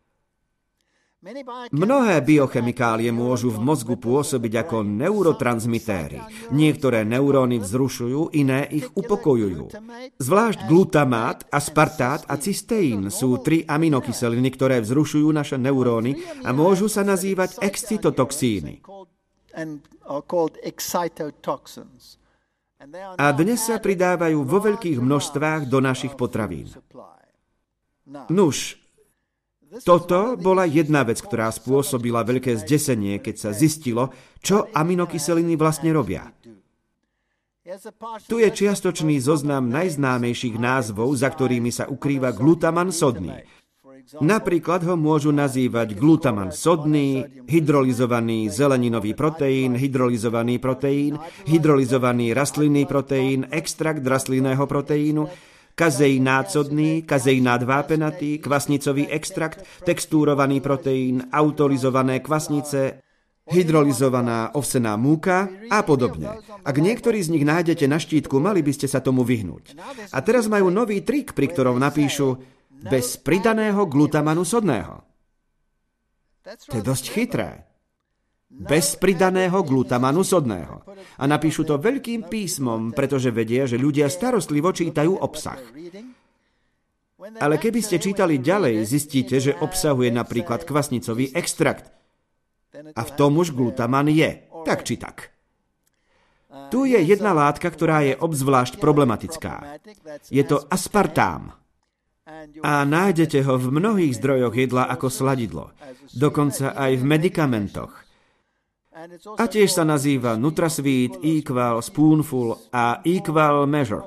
Mnohé biochemikálie môžu v mozgu pôsobiť ako neurotransmitéry. Niektoré neuróny vzrušujú, iné ich upokojujú. Zvlášť glutamát, aspartát a cysteín sú 3 aminokyseliny, ktoré vzrušujú naše neuróny a môžu sa nazývať excitotoxíny. A dnes sa pridávajú vo veľkých množstvách do našich potravín. Nuž, toto bola jedna vec, ktorá spôsobila veľké zdesenie, keď sa zistilo, čo aminokyseliny vlastne robia. Tu je čiastočný zoznam najznámejších názvov, za ktorými sa ukrýva glutaman sodný. Napríklad ho môžu nazývať glutaman sodný, hydrolyzovaný zeleninový proteín, hydrolyzovaný rastlinný proteín, extrakt rastlinného proteínu, kazeinát sodný, kazeinát vápenatý, kvasnicový extrakt, textúrovaný proteín, autolizované kvasnice, hydrolyzovaná ovsená múka a podobne. Ak niektorý z nich nájdete na štítku, mali by ste sa tomu vyhnúť. A teraz majú nový trik, pri ktorom napíšu bez pridaného glutamanu sodného. To je dosť chytré. Bez pridaného glutamanu sodného. A napíšu to veľkým písmom, pretože vedia, že ľudia starostlivo čítajú obsah. Ale keby ste čítali ďalej, zistíte, že obsahuje napríklad kvasnicový extrakt. A v tom už glutaman je. Tak či tak. Tu je jedna látka, ktorá je obzvlášť problematická. Je to aspartám. A nájdete ho v mnohých zdrojoch jedla ako sladidlo. Dokonca aj v medikamentoch. A tiež sa nazýva NutraSweet, Equal, Spoonful a Equal Measure.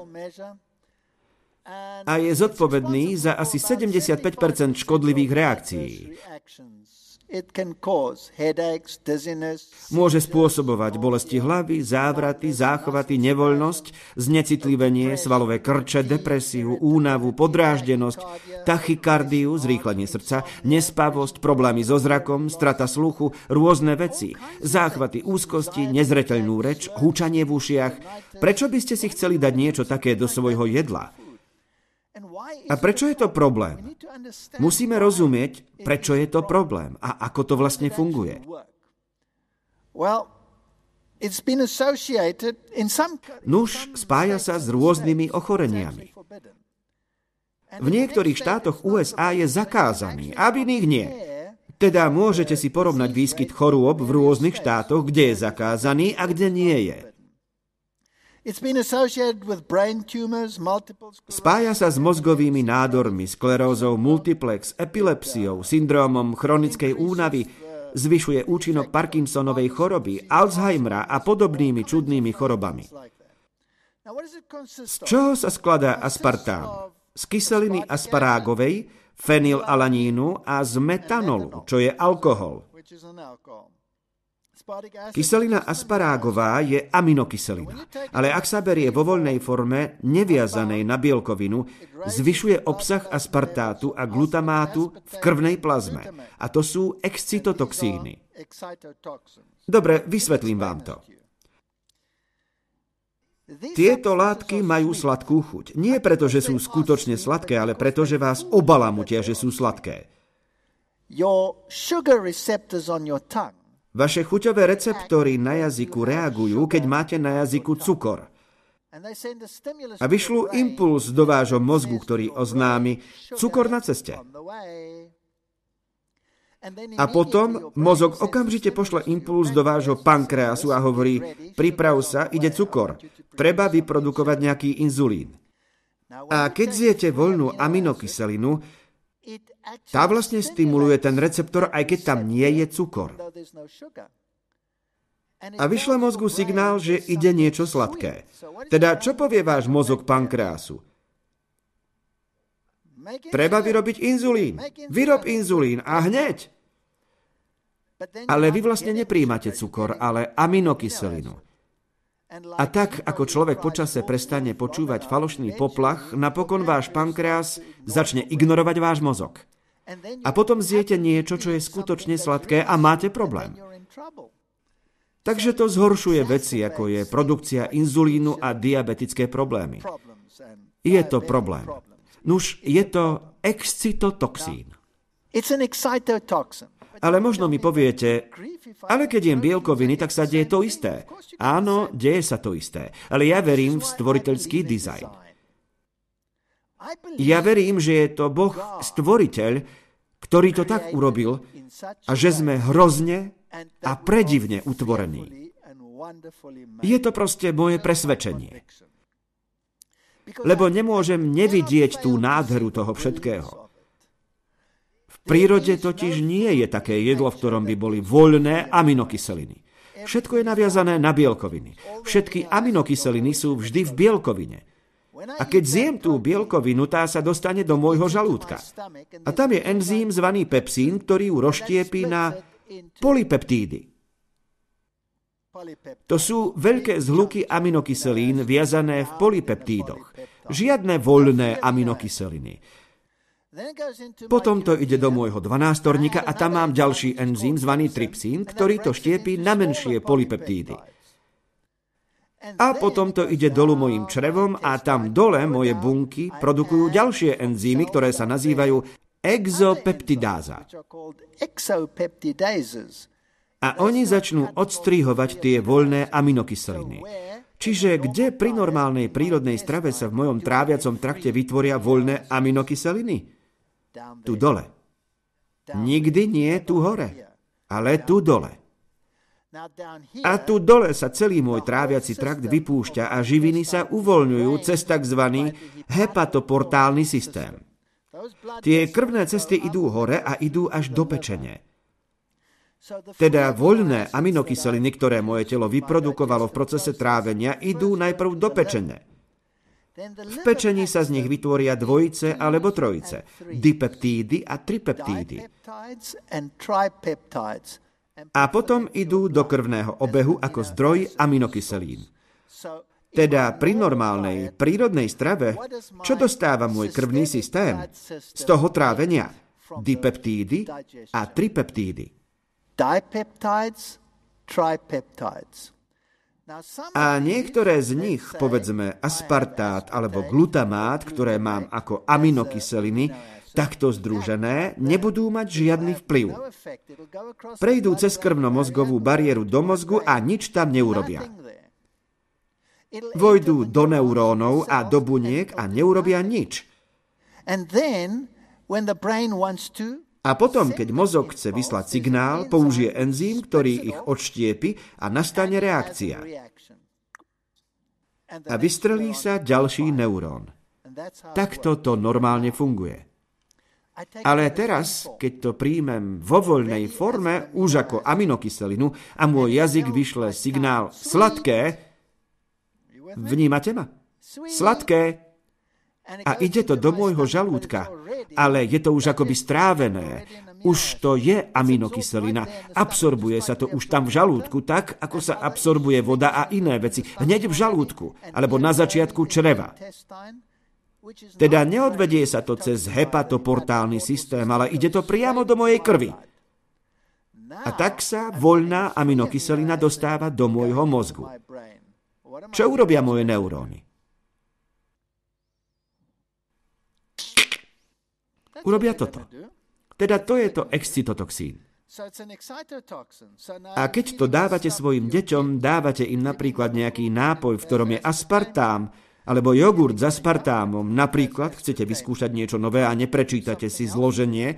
A je zodpovedný za asi 75% škodlivých reakcií. Môže spôsobovať bolesti hlavy, závraty, záchvaty, nevoľnosť, znecitlivenie, svalové krče, depresiu, únavu, podráždenosť, tachykardiu, zrýchlenie srdca, nespavosť, problémy so zrakom, strata sluchu, rôzne veci, záchvaty úzkosti, nezreteľnú reč, húčanie v ušiach. Prečo by ste si chceli dať niečo také do svojho jedla? A prečo je to problém? Musíme rozumieť, prečo je to problém a ako to vlastne funguje. Nuž spája sa s rôznymi ochoreniami. V niektorých štátoch USA je zakázaný, a v iných nie. Teda môžete si porovnať výskyt chorôb v rôznych štátoch, kde je zakázaný a kde nie je. Spája sa s mozgovými nádormi, sklerózou multiplex, epilepsiou, syndrómom chronickej únavy, zvyšuje účinok Parkinsonovej choroby, Alzheimera a podobnými čudnými chorobami. Z čoho sa skladá aspartám? Z kyseliny asparágovej, fenylalanínu a z metanolu, čo je alkohol. Kyselina asparágová je aminokyselina, ale ak sa berie vo voľnej forme neviazanej na bielkovinu, zvyšuje obsah aspartátu a glutamátu v krvnej plazme. A to sú excitotoxíny. Dobre, vysvetlím vám to. Tieto látky majú sladkú chuť. Nie preto, že sú skutočne sladké, ale preto, že vás obalamutia, že sú sladké. Vaše chuťové receptory na jazyku reagujú, keď máte na jazyku cukor. A vyšľú impuls do vášho mozgu, ktorý oznámi cukor na ceste. A potom mozog okamžite pošle impuls do vášho pankreasu a hovorí, priprav sa, ide cukor. Treba vyprodukovať nejaký inzulín. A keď zjete voľnú aminokyselinu, tá vlastne stimuluje ten receptor, aj keď tam nie je cukor. a vyšle mozgu signál, že ide niečo sladké. Teda čo povie váš mozog pankreasu? Treba vyrobiť inzulín. Vyrob inzulín a hneď. Ale vy vlastne nepríjmate cukor, ale aminokyselinu. A tak, ako človek počase prestane počúvať falošný poplach, napokon váš pankreas začne ignorovať váš mozog. A potom zjete niečo, čo je skutočne sladké a máte problém. Takže to zhoršuje veci, ako je produkcia inzulínu a diabetické problémy. Je to problém. Nuž, je to excitotoxín. Ale možno mi poviete, ale keď jem bielkoviny, tak sa deje to isté. Áno, deje sa to isté. Ale ja verím v stvoriteľský dizajn. Ja verím, že je to Boh stvoriteľ, ktorý to tak urobil a že sme hrozne a predivne utvorení. Je to proste moje presvedčenie. Lebo nemôžem nevidieť tú nádheru toho všetkého. V prírode totiž nie je také jedlo, v ktorom by boli voľné aminokyseliny. Všetko je naviazané na bielkoviny. Všetky aminokyseliny sú vždy v bielkovine. A keď zjem tú bielkovinu, tá sa dostane do môjho žalúdka. A tam je enzym zvaný pepsín, ktorý ju rozštiepí na polypeptídy. To sú veľké zhluky aminokyselín viazané v polypeptídoch. Žiadne voľné aminokyseliny. Potom to ide do môjho dvanástorníka a tam mám ďalší enzym zvaný trypsín, ktorý to štiepí na menšie polypeptídy. A potom to ide dolu mojim črevom a tam dole moje bunky produkujú ďalšie enzymy, ktoré sa nazývajú exopeptidáza. A oni začnú odstrihovať tie voľné aminokyseliny. Čiže kde pri normálnej prírodnej strave sa v mojom tráviacom trakte vytvoria voľné aminokyseliny? Tu dole. Nikdy nie tu hore, ale tu dole. A tu dole sa celý môj tráviaci trakt vypúšťa a živiny sa uvoľňujú cez tzv. Hepatoportálny systém. Tie krvné cesty idú hore a idú až do pečene. Teda voľné aminokyseliny, ktoré moje telo vyprodukovalo v procese trávenia, idú najprv do pečene. V pečení sa z nich vytvoria dvojice alebo trojice, dipeptídy a tripeptídy. A potom idú do krvného obehu ako zdroj aminokyselín. Teda pri normálnej, prírodnej strave, čo dostáva môj krvný systém? Z toho trávenia dipeptídy a tripeptídy. A niektoré z nich, povedzme aspartát alebo glutamát, ktoré mám ako aminokyseliny, takto združené, nebudú mať žiadny vplyv. Prejdú cez krvno-mozgovú bariéru do mozgu a nič tam neurobia. Vojdú do neurónov a do buniek a neurobia nič. A potom, keď mozog chce vyslať signál, použije enzym, ktorý ich odštiepi a nastane reakcia. A vystrelí sa ďalší neurón. Takto to normálne funguje. Ale teraz, keď to príjmem vo voľnej forme, už ako aminokyselinu, a môj jazyk vyšle signál sladké, vnímate ma? Sladké. A ide to do môjho žalúdka, ale je to už akoby strávené. Už to je aminokyselina. Absorbuje sa to už tam v žalúdku, tak ako sa absorbuje voda a iné veci. Hneď v žalúdku, alebo na začiatku čreva. Teda neodvedie sa to cez hepatoportálny systém, ale ide to priamo do mojej krvi. A tak sa voľná aminokyselina dostáva do môjho mozgu. Čo urobia moje neuróny? Urobia toto. Teda to je to excitotoxín. A keď to dávate svojim deťom, dávate im napríklad nejaký nápoj, v ktorom je aspartám, alebo jogurt s aspartámom, napríklad chcete vyskúšať niečo nové a neprečítate si zloženie,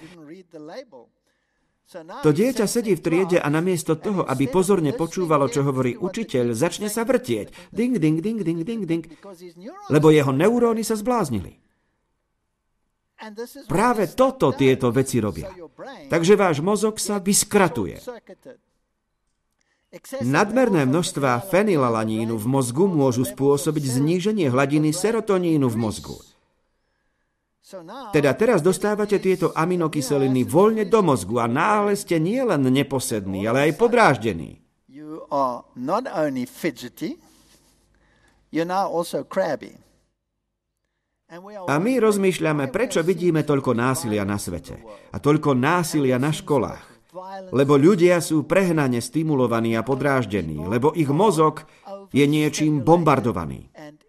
to dieťa sedí v triede a namiesto toho, aby pozorne počúvalo, čo hovorí učiteľ, začne sa vrtieť. Ding, ding, ding, ding, ding, ding. Lebo jeho neuróny sa zbláznili. Práve toto tieto veci robia. Takže váš mozog sa vyskratuje. Nadmerné množstvá fenylalanínu v mozgu môžu spôsobiť zníženie hladiny serotonínu v mozgu. Teda teraz dostávate tieto aminokyseliny voľne do mozgu a náhle ste nielen neposední, ale aj podráždení. A my rozmýšľame, prečo vidíme toľko násilia na svete a toľko násilia na školách. Lebo ľudia sú prehnane stimulovaní a podráždení, lebo ich mozog je niečím bombardovaný.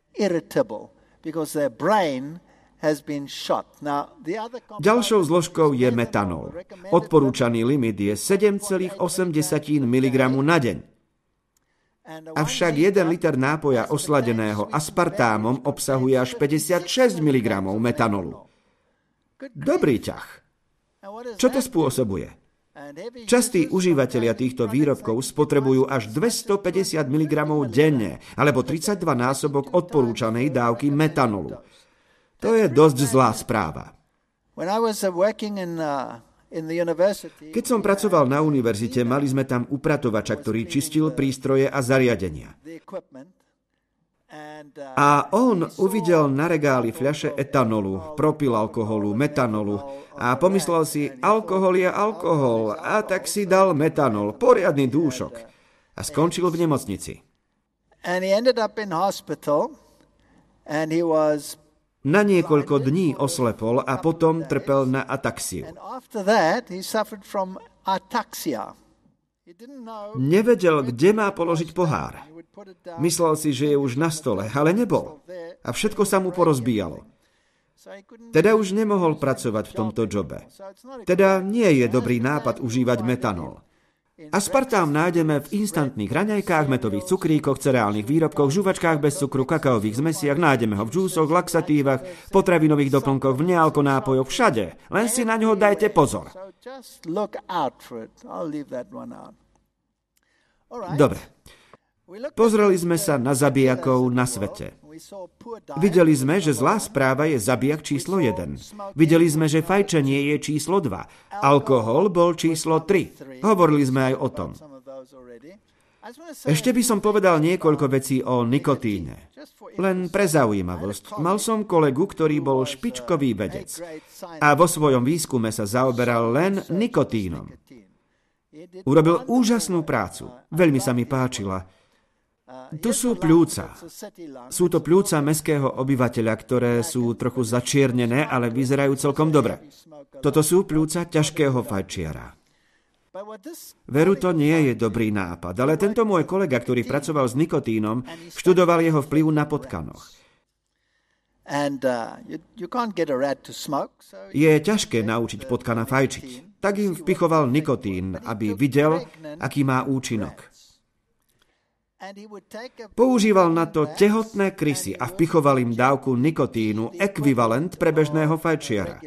Ďalšou zložkou je metanol. Odporúčaný limit je 7,8 mg na deň. Avšak 1 liter nápoja osladeného aspartámom obsahuje až 56 mg metanolu. Dobrý ťah. Čo to spôsobuje? Častí užívateľia týchto výrobkov spotrebujú až 250 mg denne, alebo 32 násobok odporúčanej dávky metanolu. To je dosť zlá správa. Keď som pracoval na univerzite, mali sme tam upratovača, ktorý čistil prístroje a zariadenia. A on uvidel na regáli fľaše etanolu, propylalkoholu, metanolu a pomyslel si, alkohol je alkohol, a tak si dal metanol, poriadny dúšok. A skončil v nemocnici. Na niekoľko dní oslepol a potom trpel na ataxiu. Nevedel, kde má položiť pohár. Myslel si, že je už na stole, ale nebol. A všetko sa mu porozbíjalo. Teda už nemohol pracovať v tomto jobe. Teda nie je dobrý nápad užívať metanol. Aspartám nájdeme v instantných raňajkách, metových cukríkoch, cereálnych výrobkoch, žuvačkách bez cukru, kakaových zmesiach, nájdeme ho v džúsoch, laxatívach, potravinových doplnkoch, v nealkonápojoch, všade. Len si na ňoho dajte pozor. Dobre. Pozreli sme sa na zabijakov na svete. Videli sme, že zlá správa je zabijak číslo 1. Videli sme, že fajčenie je číslo 2. Alkohol bol číslo 3. Hovorili sme aj o tom. Ešte by som povedal niekoľko vecí o nikotíne. Len pre zaujímavosť. Mal som kolegu, ktorý bol špičkový vedec. A vo svojom výskume sa zaoberal len nikotínom. Urobil úžasnú prácu. Veľmi sa mi páčila. Tu sú pľúca. Sú to pľúca mestského obyvateľa, ktoré sú trochu začiernené, ale vyzerajú celkom dobre. Toto sú pľúca ťažkého fajčiara. Veru, to nie je dobrý nápad, ale tento môj kolega, ktorý pracoval s nikotínom, študoval jeho vplyv na potkanoch. Je ťažké naučiť potkana fajčiť. Tak im vpichoval nikotín, aby videl, aký má účinok. Používal na to tehotné krysy a vpichoval im dávku nikotínu, ekvivalent pre bežného fajčiara.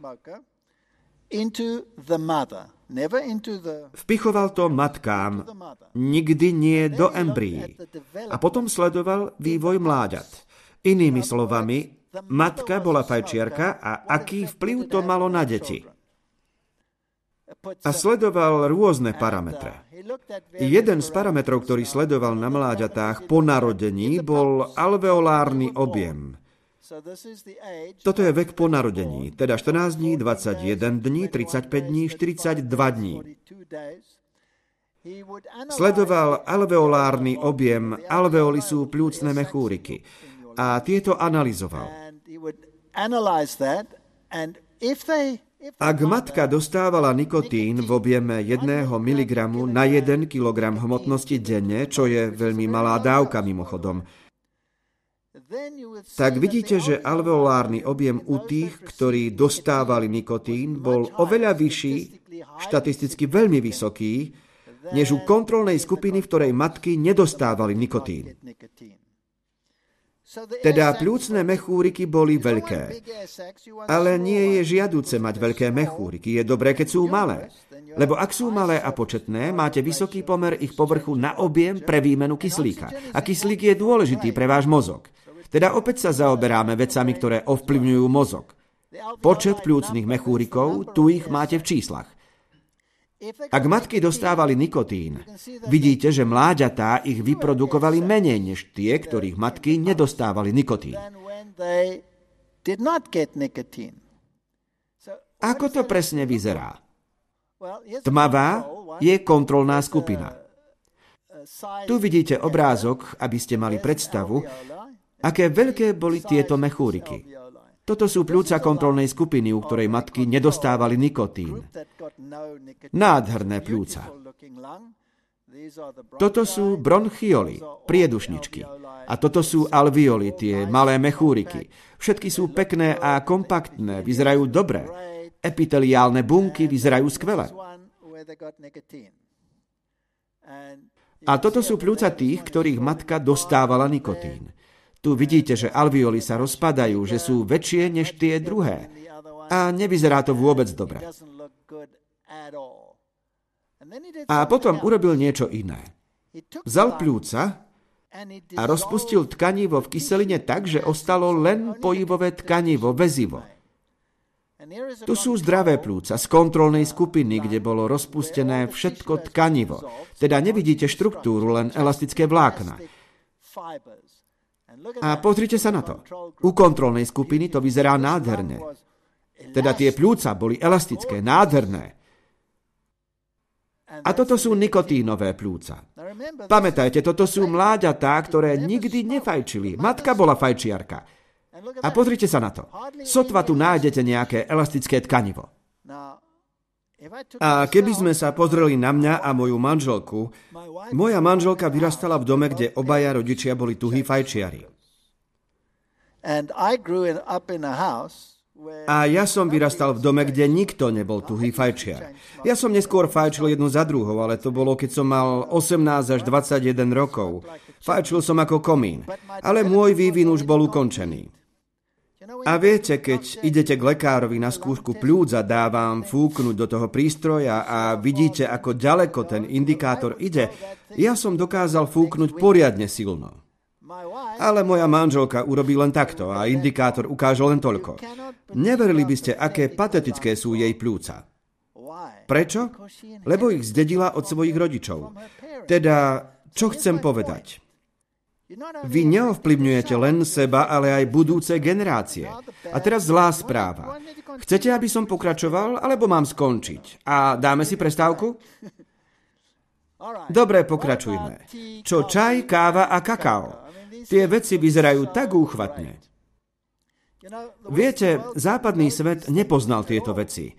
Vpichoval to matkám, nikdy nie do embryí. A potom sledoval vývoj mláďat. Inými slovami, matka bola fajčiarka a aký vplyv to malo na deti. A sledoval rôzne parametre. Jeden z parametrov, ktorý sledoval na mláďatách po narodení, bol alveolárny objem. Toto je vek po narodení, teda 14 dní, 21 dní, 35 dní, 42 dní. Sledoval alveolárny objem, alveoly sú pľúcne mechúriky, a tieto analyzoval. Ak matka dostávala nikotín v objeme 1 mg na 1 kg hmotnosti denne, čo je veľmi malá dávka mimochodom, tak vidíte, že alveolárny objem u tých, ktorí dostávali nikotín, bol oveľa vyšší, štatisticky veľmi vysoký, než u kontrolnej skupiny, v ktorej matky nedostávali nikotín. Teda pľúcne mechúriky boli veľké. Ale nie je žiaduce mať veľké mechúriky. Je dobré, keď sú malé. Lebo ak sú malé a početné, máte vysoký pomer ich povrchu na objem pre výmenu kyslíka. A kyslík je dôležitý pre váš mozog. Teda opäť sa zaoberáme vecami, ktoré ovplyvňujú mozog. Počet pľúcnych mechúrikov, tu ich máte v číslach. Ak matky dostávali nikotín, vidíte, že mláďatá ich vyprodukovali menej než tie, ktorých matky nedostávali nikotín. Ako to presne vyzerá? Tmavá je kontrolná skupina. Tu vidíte obrázok, aby ste mali predstavu, aké veľké boli tieto mechúriky. Toto sú pľúca kontrolnej skupiny, u ktorej matky nedostávali nikotín. Nádherné pľúca. Toto sú bronchioly, priedušničky. A toto sú alveoly, tie malé mechúriky. Všetky sú pekné a kompaktné, vyzerajú dobre. Epiteliálne bunky vyzerajú skvele. A toto sú pľúca tých, ktorých matka dostávala nikotín. Tu vidíte, že alveoly sa rozpadajú, že sú väčšie než tie druhé. A nevyzerá to vôbec dobre. A potom urobil niečo iné. Vzal pľúca a rozpustil tkanivo v kyseline tak, že ostalo len pojivové tkanivo, väzivo. Tu sú zdravé pľúca z kontrolnej skupiny, kde bolo rozpustené všetko tkanivo. Teda nevidíte štruktúru, len elastické vlákna. A pozrite sa na to. U kontrolnej skupiny to vyzerá nádherne. Teda tie pľúca boli elastické, nádherné. A toto sú nikotínové pľúca. Pamätajte, toto sú mláďatá, ktoré nikdy nefajčili. Matka bola fajčiarka. A pozrite sa na to. Sotva tu nájdete nejaké elastické tkanivo. A keby sme sa pozreli na mňa a moju manželku, moja manželka vyrastala v dome, kde obaja rodičia boli tuhí fajčiari. A ja som vyrastal v dome, kde nikto nebol tuhý fajčiar. Ja som neskôr fajčil jednu za druhou, ale to bolo, keď som mal 18 až 21 rokov. Fajčil som ako komín, ale môj vývin už bol ukončený. A viete, keď idete k lekárovi na skúšku pľúc a dá vám fúknuť do toho prístroja a vidíte, ako ďaleko ten indikátor ide, ja som dokázal fúknuť poriadne silno. Ale moja manželka urobí len takto a indikátor ukáže len toľko. Neverili by ste, aké patetické sú jej pľúca. Prečo? Lebo ich zdedila od svojich rodičov. Teda, čo chcem povedať? Vy neovplyvňujete len seba, ale aj budúce generácie. A teraz zlá správa. Chcete, aby som pokračoval, alebo mám skončiť? A dáme si prestávku? Dobre, pokračujme. Čo čaj, káva a kakao? Tie veci vyzerajú tak úchvatne. Viete, západný svet nepoznal tieto veci.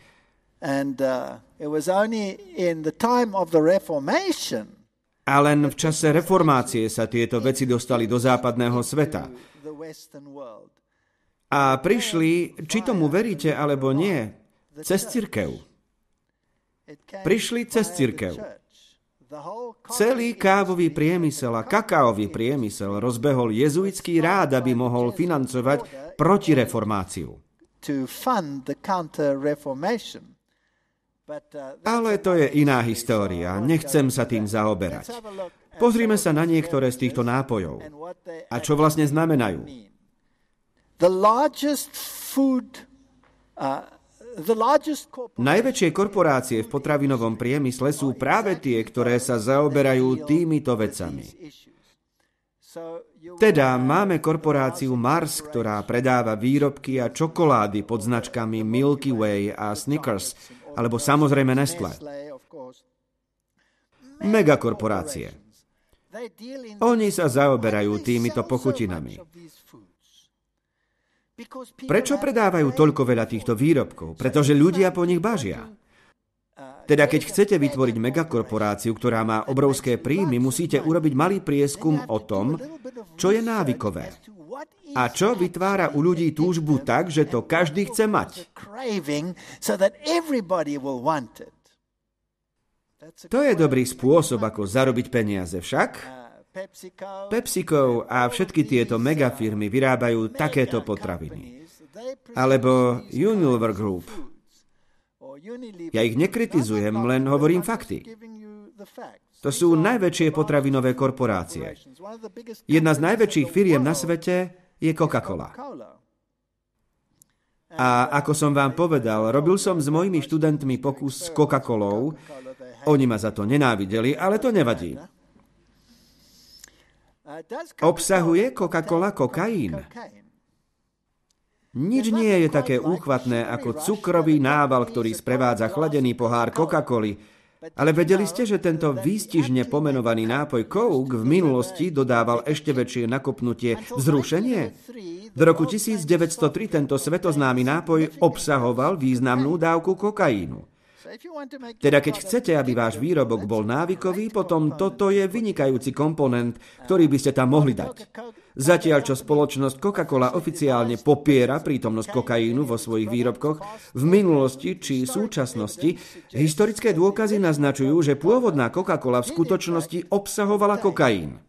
A len v čase reformácie sa tieto veci dostali do západného sveta. A prišli, či tomu veríte alebo nie, cez cirkev. Prišli cez cirkev. Celý kávový priemysel a kakaový priemysel rozbehol jezuitský rád, aby mohol financovať protireformáciu. Ale to je iná história, nechcem sa tým zaoberať. Pozrime sa na niektoré z týchto nápojov. A čo vlastne znamenajú? Najväčšie korporácie v potravinovom priemysle sú práve tie, ktoré sa zaoberajú týmito vecami. Teda máme korporáciu Mars, ktorá predáva výrobky a čokolády pod značkami Milky Way a Snickers, alebo samozrejme Nestlé. Megakorporácie. Oni sa zaoberajú týmito pochutinami. Prečo predávajú toľko veľa týchto výrobkov? Pretože ľudia po nich bažia. Teda keď chcete vytvoriť megakorporáciu, ktorá má obrovské príjmy, musíte urobiť malý prieskum o tom, čo je návykové. A čo vytvára u ľudí túžbu tak, že to každý chce mať. To je dobrý spôsob, ako zarobiť peniaze, však? PepsiCo a všetky tieto megafirmy vyrábajú takéto potraviny. Alebo Unilever Group. Ja ich nekritizujem, len hovorím fakty. To sú najväčšie potravinové korporácie. Jedna z najväčších firiem na svete je Coca-Cola. A ako som vám povedal, robil som s mojimi študentmi pokus s Coca-Colou Oni ma za to nenávideli, ale to nevadí. Obsahuje Coca-Cola kokain? Nič nie je také úchvatné ako cukrový nával, ktorý sprevádza chladený pohár Coca-Coly. Ale vedeli ste, že tento výstižne pomenovaný nápoj Coke v minulosti dodával ešte väčšie nakopnutie vzrušenie? Do roku 1903 tento svetoznámy nápoj obsahoval významnú dávku kokainu. Teda keď chcete, aby váš výrobok bol návykový, potom toto je vynikajúci komponent, ktorý by ste tam mohli dať. Zatiaľ, čo spoločnosť Coca-Cola oficiálne popiera prítomnosť kokainu vo svojich výrobkoch, v minulosti či súčasnosti, historické dôkazy naznačujú, že pôvodná Coca-Cola v skutočnosti obsahovala kokain.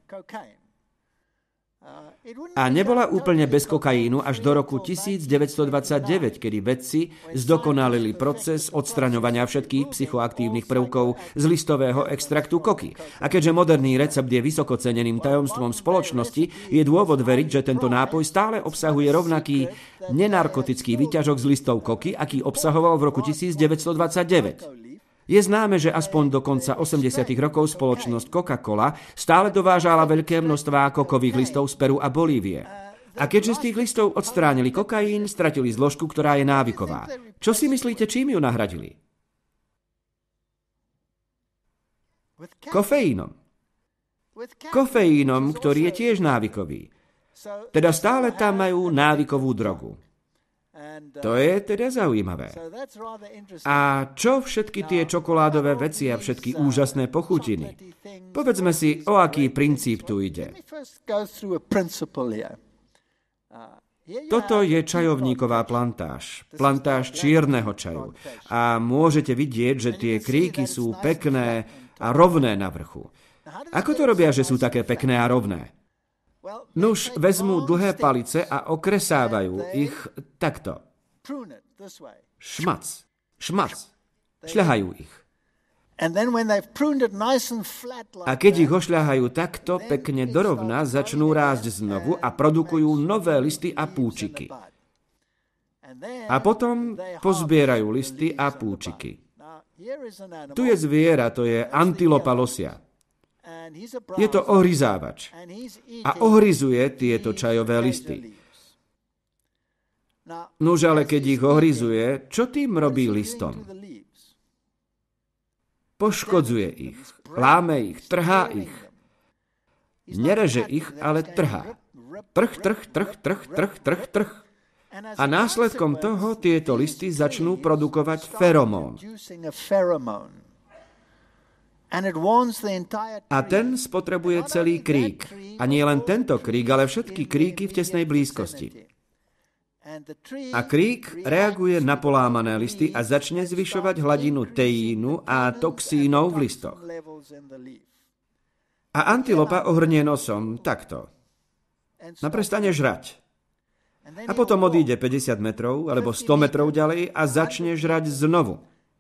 A nebola úplne bez kokainu až do roku 1929, kedy vedci zdokonalili proces odstraňovania všetkých psychoaktívnych prvkov z listového extraktu koky. A keďže moderný recept je vysoko ceneným tajomstvom spoločnosti, je dôvod veriť, že tento nápoj stále obsahuje rovnaký nenarkotický výťažok z listov koky, aký obsahoval v roku 1929. Je známe, že aspoň do konca 80. rokov spoločnosť Coca-Cola stále dovážala veľké množstvá kokových listov z Peru a Bolívie. A keďže z tých listov odstránili kokain, stratili zložku, ktorá je návyková. Čo si myslíte, čím ju nahradili? Kofeínom. Kofeínom, ktorý je tiež návykový. Teda stále tam majú návykovú drogu. To je teda zaujímavé. A čo všetky tie čokoládové veci a všetky úžasné pochutiny? Povedzme si, o aký princíp tu ide. Toto je čajovníková plantáž. Plantáž čierneho čaju. A môžete vidieť, že tie kríky sú pekné a rovné na vrchu. Ako to robia, že sú také pekné a rovné? Nuž, vezmú dlhé palice a okresávajú ich takto. Šmac, šmac. Šľahajú ich. A keď ich ošľahajú takto pekne dorovna, začnú rásť znovu a produkujú nové listy a púčiky. A potom pozbierajú listy a púčiky. Tu je zviera, to je antilopa losia. Je to ohryzávač a ohryzuje tieto čajové listy. Nuž, ale keď ich ohryzuje, čo tým robí listom? Poškodzuje ich, láme ich, trhá ich. Nereže ich, ale trhá. Trh. A následkom toho tieto listy začnú produkovať feromón. A ten spotrebuje celý krík. A nie len tento krík, ale všetky kríky v tesnej blízkosti. A krík reaguje na polámané listy a začne zvyšovať hladinu teínu a toxínov v listoch. A antilopa ohrnie nosom takto. A prestane žrať. A potom odíde 50 metrov alebo 100 metrov ďalej a začne žrať znovu.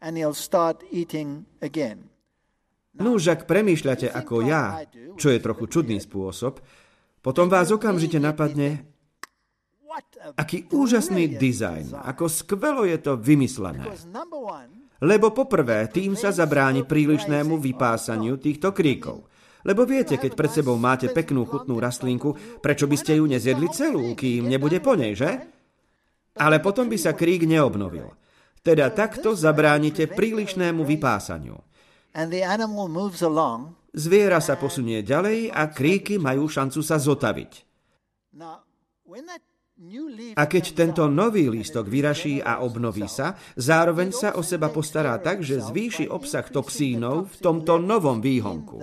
Nuž, ak premýšľate ako ja, čo je trochu čudný spôsob, potom vás okamžite napadne, aký úžasný dizajn, ako skvelo je to vymyslené. Lebo poprvé, tým sa zabráni prílišnému vypásaniu týchto kríkov. Lebo viete, keď pred sebou máte peknú chutnú rastlinku, prečo by ste ju nezjedli celú, kým nebude po nej, že? Ale potom by sa krík neobnovil. Teda takto zabránite prílišnému vypásaniu. Zviera sa posunie ďalej a kríky majú šancu sa zotaviť. A keď tento nový lístok vyraší a obnoví sa, zároveň sa o seba postará tak, že zvýši obsah toxínov v tomto novom výhonku.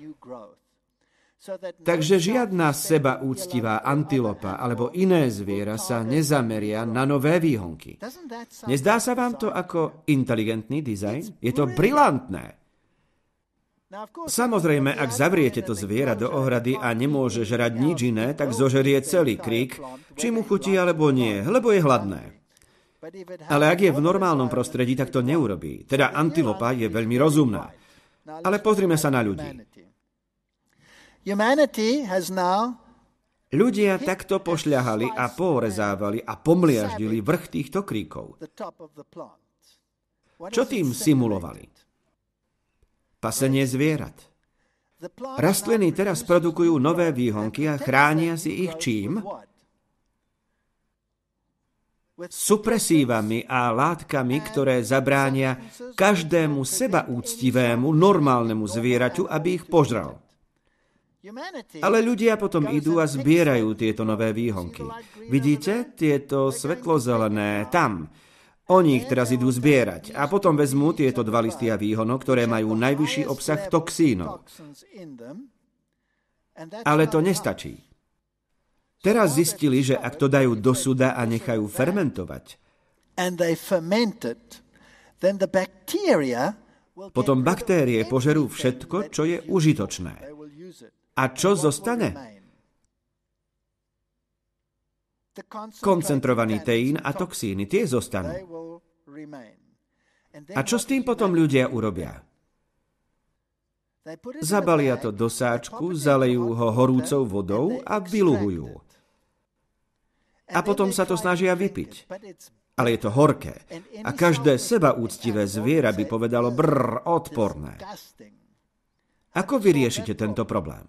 Takže žiadna sebaúctivá antilopa alebo iné zviera sa nezameria na nové výhonky. Nezdá sa vám to ako inteligentný dizajn? Je to brilantné. Samozrejme, ak zavriete to zviera do ohrady a nemôže žrať nič iné, tak zožerie celý krík, či mu chutí alebo nie, lebo je hladné. Ale ak je v normálnom prostredí, tak to neurobí. Teda antilopa je veľmi rozumná. Ale pozrime sa na ľudí. Ľudia takto pošľahali a porezávali a pomliaždili vrch týchto kríkov. Čo tým simulovali? pasenie zvierat. Rastliny teraz produkujú nové výhonky a chránia si ich čím? Supresívami a látkami, ktoré zabránia každému sebaúctivému, normálnemu zvieraťu, aby ich požral. Ale ľudia potom idú a zbierajú tieto nové výhonky. Vidíte? Tieto svetlozelené tam. Oni ich teraz idú zbierať a potom vezmú tieto 2 listy a výhonok, ktoré majú najvyšší obsah toxínov. Ale to nestačí. Teraz zistili, že ak to dajú do suda a nechajú fermentovať, potom baktérie požerú všetko, čo je užitočné. A čo zostane? Koncentrovaný teín a toxíny, tie zostanú. A čo s tým potom ľudia urobia? Zabalia to do sáčku, zalejú ho horúcou vodou a vyluhujú. A potom sa to snažia vypiť. Ale je to horké. A každé sebaúctivé zviera by povedalo odporné. Ako vyriešite tento problém?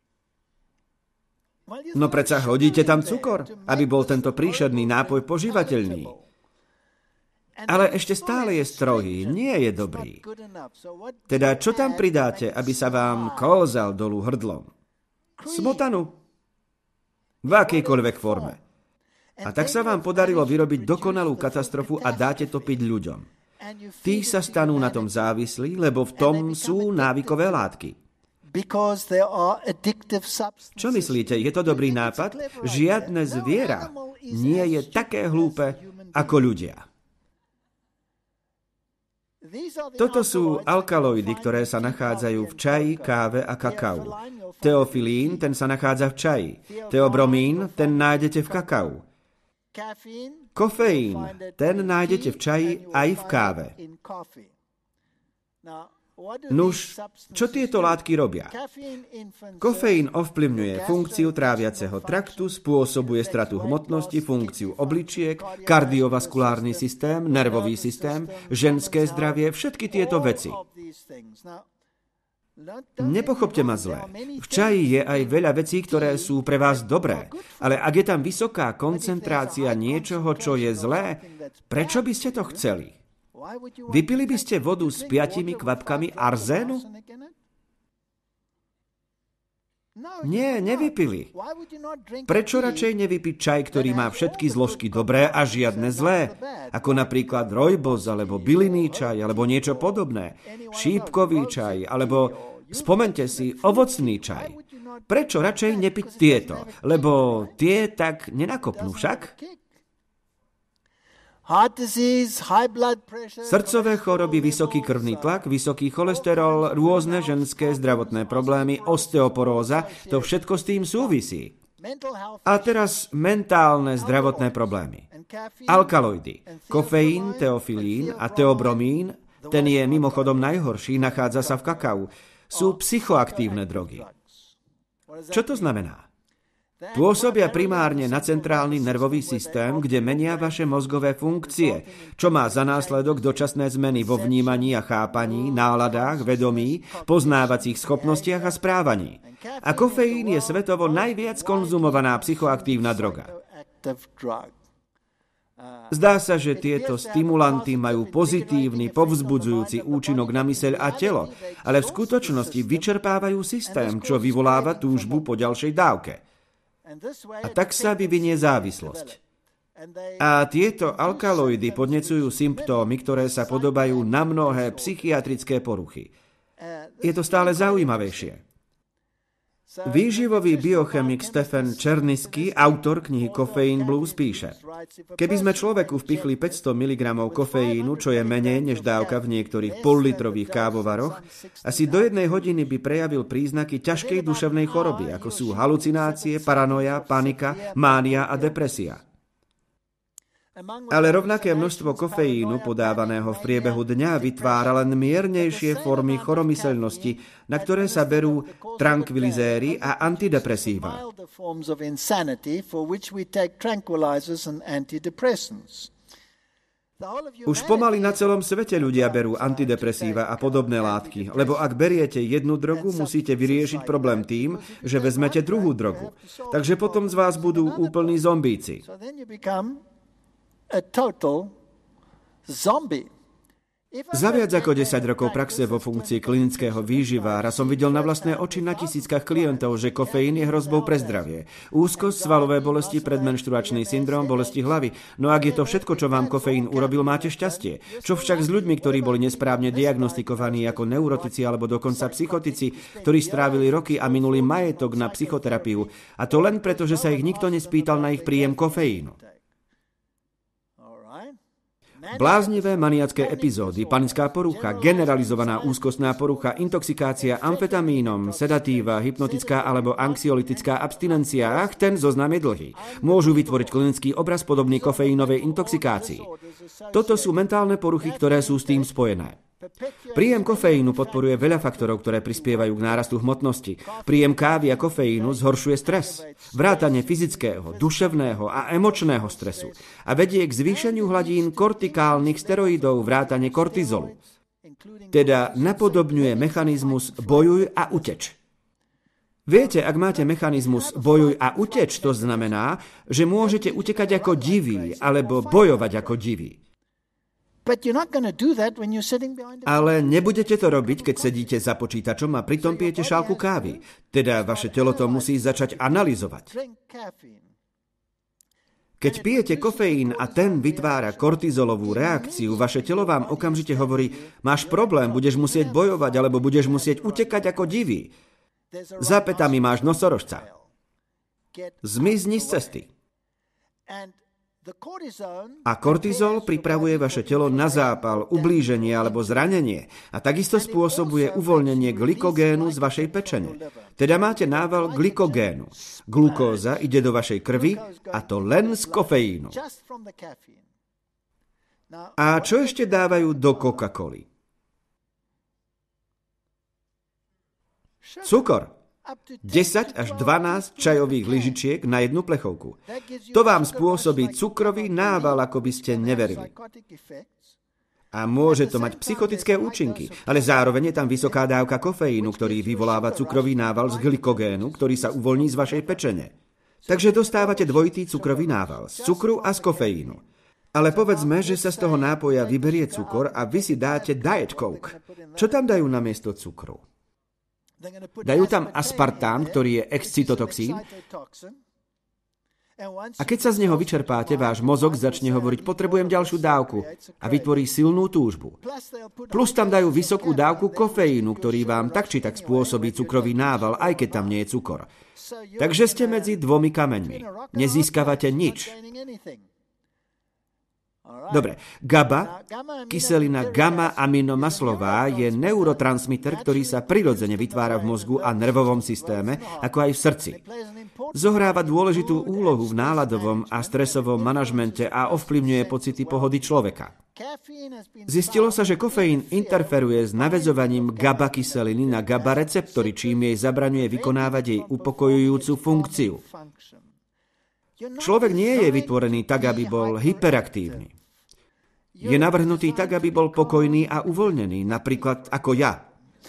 No predsa hodíte tam cukor, aby bol tento príšerný nápoj požívateľný. Ale ešte stále je strohý, nie je dobrý. Teda čo tam pridáte, aby sa vám kolzal dolu hrdlom? Smotanu. V akejkoľvek forme. A tak sa vám podarilo vyrobiť dokonalú katastrofu a dáte to piť ľuďom. Tí sa stanú na tom závislí, lebo v tom sú návykové látky. Čo myslíte, je to dobrý nápad? Žiadne zviera nie je také hlúpe ako ľudia. Toto sú alkaloidy, ktoré sa nachádzajú v čaji, káve a kakau. Teofilín, ten sa nachádza v čaji. Teobromín, ten nájdete v kakau. Kofeín, ten nájdete v čaji aj v káve. Nuž, čo tieto látky robia? Kofeín ovplyvňuje funkciu tráviaceho traktu, spôsobuje stratu hmotnosti, funkciu obličiek, kardiovaskulárny systém, nervový systém, ženské zdravie, všetky tieto veci. Nepochopte ma zle. V čaji je aj veľa vecí, ktoré sú pre vás dobré. Ale ak je tam vysoká koncentrácia niečoho, čo je zlé, prečo by ste to chceli? Vypili by ste vodu s 5 kvapkami arzénu? Nie, nevypili. Prečo radšej nevypiť čaj, ktorý má všetky zložky dobré a žiadne zlé? Ako napríklad rojbos, alebo bylinný čaj, alebo niečo podobné. Šípkový čaj, alebo, spomente si, ovocný čaj. Prečo radšej nepiť tieto? Lebo tie tak nenakopnú však? Srdcové choroby, vysoký krvný tlak, vysoký cholesterol, rôzne ženské zdravotné problémy, osteoporóza, to všetko s tým súvisí. A teraz mentálne zdravotné problémy. Alkaloidy, kofeín, teofilín a teobromín, ten je mimochodom najhorší, nachádza sa v kakau, sú psychoaktívne drogy. Čo to znamená? Pôsobia primárne na centrálny nervový systém, kde menia vaše mozgové funkcie, čo má za následok dočasné zmeny vo vnímaní a chápaní, náladách, vedomí, poznávacích schopnostiach a správaní. A kofeín je svetovo najviac konzumovaná psychoaktívna droga. Zdá sa, že tieto stimulanty majú pozitívny, povzbudzujúci účinok na myseľ a telo, ale v skutočnosti vyčerpávajú systém, čo vyvoláva túžbu po ďalšej dávke. A tak sa vyvinie závislosť. A tieto alkaloidy podnecujú symptómy, ktoré sa podobajú na mnohé psychiatrické poruchy. Je to stále zaujímavejšie. Výživový biochemik Stephen Chernisky, autor knihy Caffeine Blues, píše: Keby sme človeku vpichli 500 mg kofeínu, čo je menej než dávka v niektorých pollitrových kávovaroch, asi do 1 hodiny by prejavil príznaky ťažkej duševnej choroby, ako sú halucinácie, paranoja, panika, mánia a depresia. Ale rovnaké množstvo kofeínu podávaného v priebehu dňa vytvára len miernejšie formy choromyselnosti, na ktoré sa berú trankvilizéry a antidepresíva. Už pomaly na celom svete ľudia berú antidepresíva a podobné látky, lebo ak beriete jednu drogu, musíte vyriešiť problém tým, že vezmete druhú drogu. Takže potom z vás budú úplní zombíci. Za viac ako 10 rokov praxe vo funkcii klinického výživára som videl na vlastné oči na tisíckach klientov, že kofeín je hrozbou pre zdravie. Úzkosť, svalové bolesti, predmenštruačný syndrom, bolesti hlavy. No ak je to všetko, čo vám kofeín urobil, máte šťastie. Čo však s ľuďmi, ktorí boli nesprávne diagnostikovaní ako neurotici alebo dokonca psychotici, ktorí strávili roky a minuli majetok na psychoterapiu, a to len preto, že sa ich nikto nespýtal na ich príjem kofeínu. Bláznivé maniacké epizódy, panická porucha, generalizovaná úzkostná porucha, intoxikácia amfetamínom, sedatíva, hypnotická alebo anxiolytická abstinencia, ten zoznam je dlhý. Môžu vytvoriť klinický obraz podobný kofeínovej intoxikácii. Toto sú mentálne poruchy, ktoré sú s tým spojené. Príjem kofeínu podporuje veľa faktorov, ktoré prispievajú k nárastu hmotnosti. Príjem kávy a kofeínu zhoršuje stres, vrátane fyzického, duševného a emočného stresu a vedie k zvýšeniu hladín kortikálnych steroidov vrátane kortizolu. Teda napodobňuje mechanizmus bojuj a uteč. Viete, ak máte mechanizmus bojuj a uteč, to znamená, že môžete utekať ako diví alebo bojovať ako diví. Ale nebudete to robiť, keď sedíte za počítačom a pritom pijete šálku kávy. Teda vaše telo to musí začať analyzovať. Keď pijete kofeín a ten vytvára kortizolovú reakciu, vaše telo vám okamžite hovorí, máš problém, budeš musieť bojovať alebo budeš musieť utekať ako divý. Za pätami máš nosorožca. Zmizni z cesty. A kortizol pripravuje vaše telo na zápal, ublíženie alebo zranenie a takisto spôsobuje uvoľnenie glykogénu z vašej pečene. Teda máte nával glykogénu. Glukóza ide do vašej krvi a to len z kofeínu. A čo ešte dávajú do Coca-Coly? Cukor. 10 až 12 čajových lyžičiek na jednu plechovku. To vám spôsobí cukrový nával, ako by ste neverili. A môže to mať psychotické účinky, ale zároveň je tam vysoká dávka kofeínu, ktorý vyvoláva cukrový nával z glykogénu, ktorý sa uvoľní z vašej pečene. Takže dostávate dvojitý cukrový nával z cukru a z kofeínu. Ale povedzme, že sa z toho nápoja vyberie cukor a vy si dáte Diet Coke. Čo tam dajú namiesto cukru? Dajú tam aspartám, ktorý je excitotoxín. A keď sa z neho vyčerpáte, váš mozog začne hovoriť, potrebujem ďalšiu dávku a vytvorí silnú túžbu. Plus tam dajú vysokú dávku kofeínu, ktorý vám tak či tak spôsobí cukrový nával, aj keď tam nie je cukor. Takže ste medzi dvomi kameňmi. Nezískavate nič. Dobre, GABA, kyselina gamma-aminomaslová, je neurotransmiter, ktorý sa prirodzene vytvára v mozgu a nervovom systéme, ako aj v srdci. Zohráva dôležitú úlohu v náladovom a stresovom manažmente a ovplyvňuje pocity pohody človeka. Zistilo sa, že kofeín interferuje s naväzovaním GABA kyseliny na GABA receptory, čím jej zabraňuje vykonávať jej upokojujúcu funkciu. Človek nie je vytvorený tak, aby bol hyperaktívny. Je navrhnutý tak, aby bol pokojný a uvoľnený, napríklad ako ja.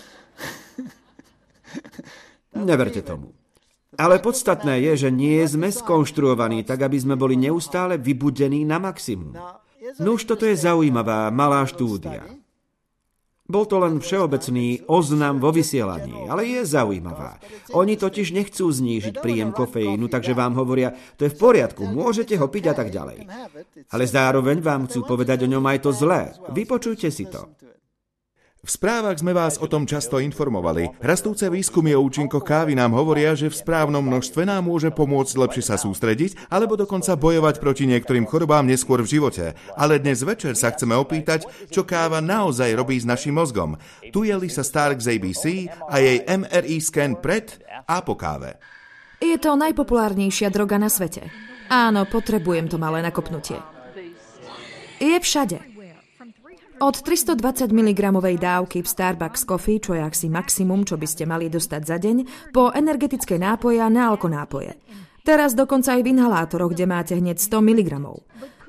Neverte tomu. Ale podstatné je, že nie sme skonštruovaní tak, aby sme boli neustále vybudení na maximum. No už toto je zaujímavá, malá štúdia. Bol to len všeobecný oznam vo vysielaní, ale je zaujímavá. Oni totiž nechcú znížiť príjem kofeínu, takže vám hovoria, to je v poriadku, môžete ho piť a tak ďalej. Ale zároveň vám chcú povedať o ňom aj to zlé. Vypočujte si to. V správach sme vás o tom často informovali. Rastúce výskumy o účinkoch kávy nám hovoria, že v správnom množstve nám môže pomôcť lepšie sa sústrediť alebo dokonca bojovať proti niektorým chorobám neskôr v živote. Ale dnes večer sa chceme opýtať, čo káva naozaj robí s našim mozgom. Tu je Lisa Stark z ABC a jej MRI scan pred a po káve. Je to najpopulárnejšia droga na svete. Áno, potrebujem to malé nakopnutie. Je všade. Od 320 mg dávky v Starbucks Coffee, čo je asi maximum, čo by ste mali dostať za deň, po energetické nápoje a náalko nápoje. Teraz dokonca aj v inhalátoroch, kde máte hneď 100 mg.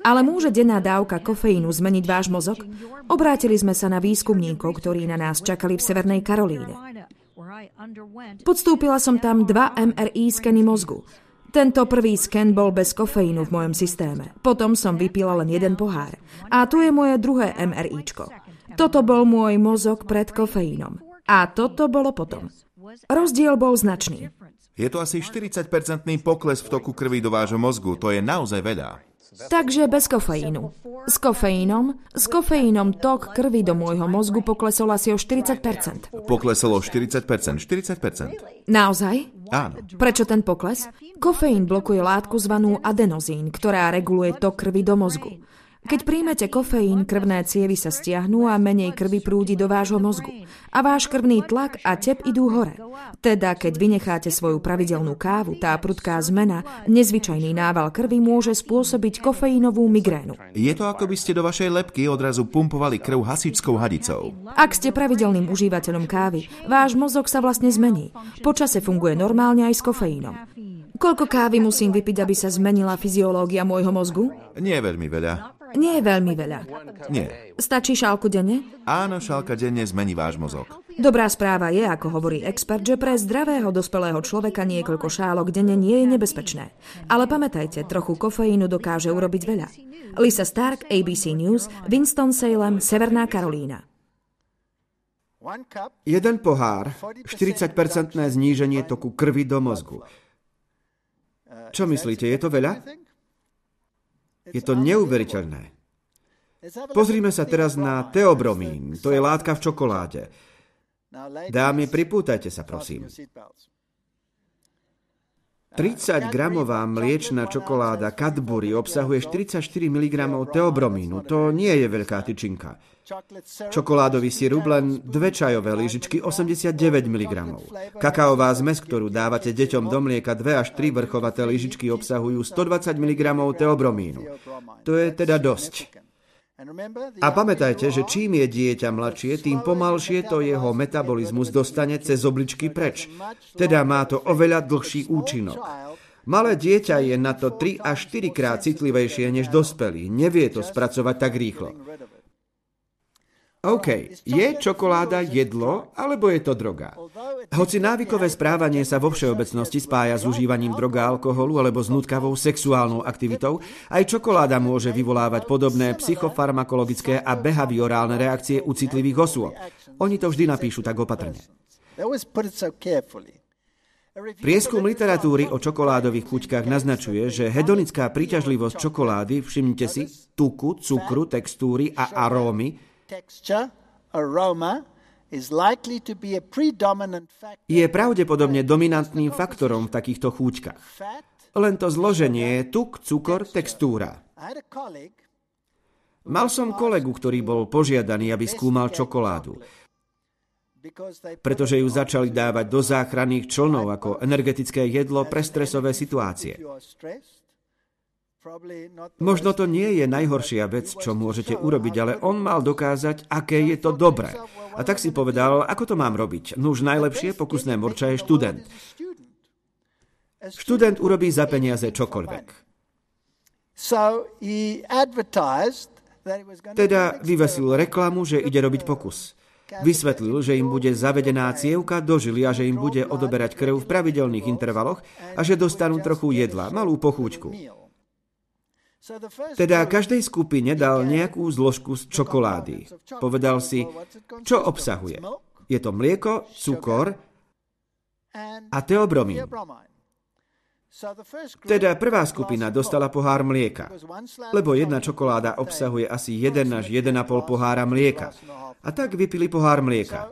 Ale môže denná dávka kofeínu zmeniť váš mozog? Obrátili sme sa na výskumníkov, ktorí na nás čakali v Severnej Karolíne. Podstúpila som tam 2 MRI skeny mozgu. Tento prvý sken bol bez kofeínu v mojom systéme. Potom som vypila len 1 pohár. A tu je moje druhé MRIčko. Toto bol môj mozog pred kofeínom. A toto bolo potom. Rozdiel bol značný. Je to asi 40% pokles v toku krvi do vášho mozgu. To je naozaj veľa. Takže bez kofeínu. S kofeínom tok krvi do môjho mozgu poklesol asi o 40%. Poklesol o 40%? 40%? Naozaj? Áno. Prečo ten pokles? Kofeín blokuje látku zvanú adenozín, ktorá reguluje tok krvi do mozgu. Keď príjmete kofeín, krvné cievy sa stiahnu a menej krvi prúdi do vášho mozgu. A váš krvný tlak a tep idú hore. Teda, keď vynecháte svoju pravidelnú kávu, tá prudká zmena, nezvyčajný nával krvi môže spôsobiť kofeínovú migrénu. Je to, ako by ste do vašej lebky odrazu pumpovali krv hasičskou hadicou. Ak ste pravidelným užívateľom kávy, váš mozog sa vlastne zmení. Počase funguje normálne aj s kofeínom. Koľko kávy musím vypiť, aby sa zmenila fyziológia môjho mozgu? Nie veľmi veľa. Nie je veľmi veľa. Nie. Stačí šálku denne? Áno, šálka denne zmení váš mozog. Dobrá správa je, ako hovorí expert, že pre zdravého dospelého človeka niekoľko šálok denne nie je nebezpečné. Ale pamätajte, trochu kofeínu dokáže urobiť veľa. Lisa Stark, ABC News, Winston-Salem, Severná Karolína. 1 pohár, 40% zníženie toku krvi do mozgu. Čo myslíte, je to veľa? Je to neuveriteľné. Pozrime sa teraz na teobromín. To je látka v čokoláde. Dámy, pripútajte sa, prosím. 30-gramová mliečna čokoláda Cadbury obsahuje 44 mg teobromínu. To nie je veľká tyčinka. Čokoládový sirup len 2 čajové lyžičky 89 mg. Kakaová zmes, ktorú dávate deťom do mlieka, 2 až 3 vrchovaté lyžičky obsahujú 120 mg teobromínu. To je teda dosť. A pamätajte, že čím je dieťa mladšie, tým pomalšie to jeho metabolizmus dostane cez obličky preč. Teda má to oveľa dlhší účinok. Malé dieťa je na to 3 až 4 krát citlivejšie než dospelý. Nevie to spracovať tak rýchlo. OK, je čokoláda jedlo, alebo je to droga? Hoci návykové správanie sa vo všeobecnosti spája s užívaním droga, alkoholu alebo s nutkavou sexuálnou aktivitou, aj čokoláda môže vyvolávať podobné psychofarmakologické a behaviorálne reakcie u citlivých osôb. Oni to vždy napíšu tak opatrne. Prieskum literatúry o čokoládových chuťkách naznačuje, že hedonická príťažlivosť čokolády, všimnite si, tuku, cukru, textúry a arómy, je pravdepodobne dominantným faktorom v takýchto chúťkach. Len to zloženie je tuk, cukor, textúra. Mal som kolegu, ktorý bol požiadaný, aby skúmal čokoládu, pretože ju začali dávať do záchranných člnov ako energetické jedlo pre stresové situácie. Možno to nie je najhoršia vec, čo môžete urobiť, ale on mal dokázať, aké je to dobré. A tak si povedal, ako to mám robiť. Nuž najlepšie pokusné morča je študent. Študent urobí za peniaze čokoľvek. Teda vyvesil reklamu, že ide robiť pokus. Vysvetlil, že im bude zavedená cievka do žily a že im bude odoberať krv v pravidelných intervaloch a že dostanú trochu jedla, malú pochúťku. Teda každej skupine dal nejakú zložku z čokolády. Povedal si, čo obsahuje. Je to mlieko, cukor a teobromín. Teda prvá skupina dostala pohár mlieka, lebo jedna čokoláda obsahuje asi 1 až 1,5 pohára mlieka. A tak vypili pohár mlieka.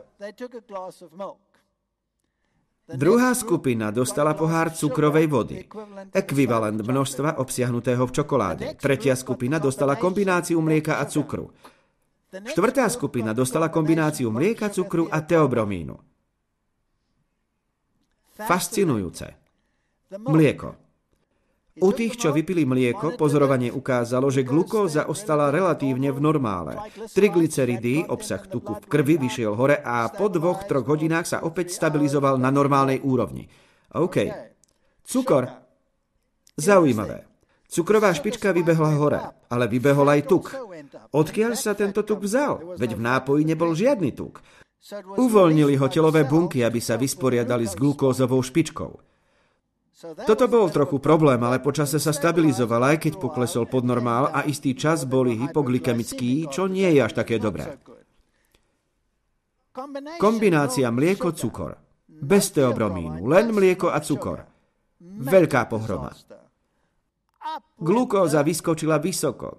Druhá skupina dostala pohár cukrovej vody, ekvivalent množstva obsiahnutého v čokoláde. Tretia skupina dostala kombináciu mlieka a cukru. Štvrtá skupina dostala kombináciu mlieka, cukru a teobromínu. Fascinujúce. Mlieko. U tých, čo vypili mlieko, pozorovanie ukázalo, že glukóza ostala relatívne v normále. Triglyceridy, obsah tuku v krvi, vyšiel hore a po 2-3 hodinách sa opäť stabilizoval na normálnej úrovni. OK. Cukor. Zaujímavé. Cukrová špička vybehla hore, ale vybehol aj tuk. Odkiaľ sa tento tuk vzal? Veď v nápoji nebol žiadny tuk. Uvoľnili ho telové bunky, aby sa vysporiadali s glukózovou špičkou. Toto bol trochu problém, ale počase sa stabilizoval, aj keď poklesol pod normál a istý čas boli hypoglykemický, čo nie je až také dobré. Kombinácia mlieko-cukor. Bez teobromínu, len mlieko a cukor. Veľká pohroma. Glukóza vyskočila vysoko.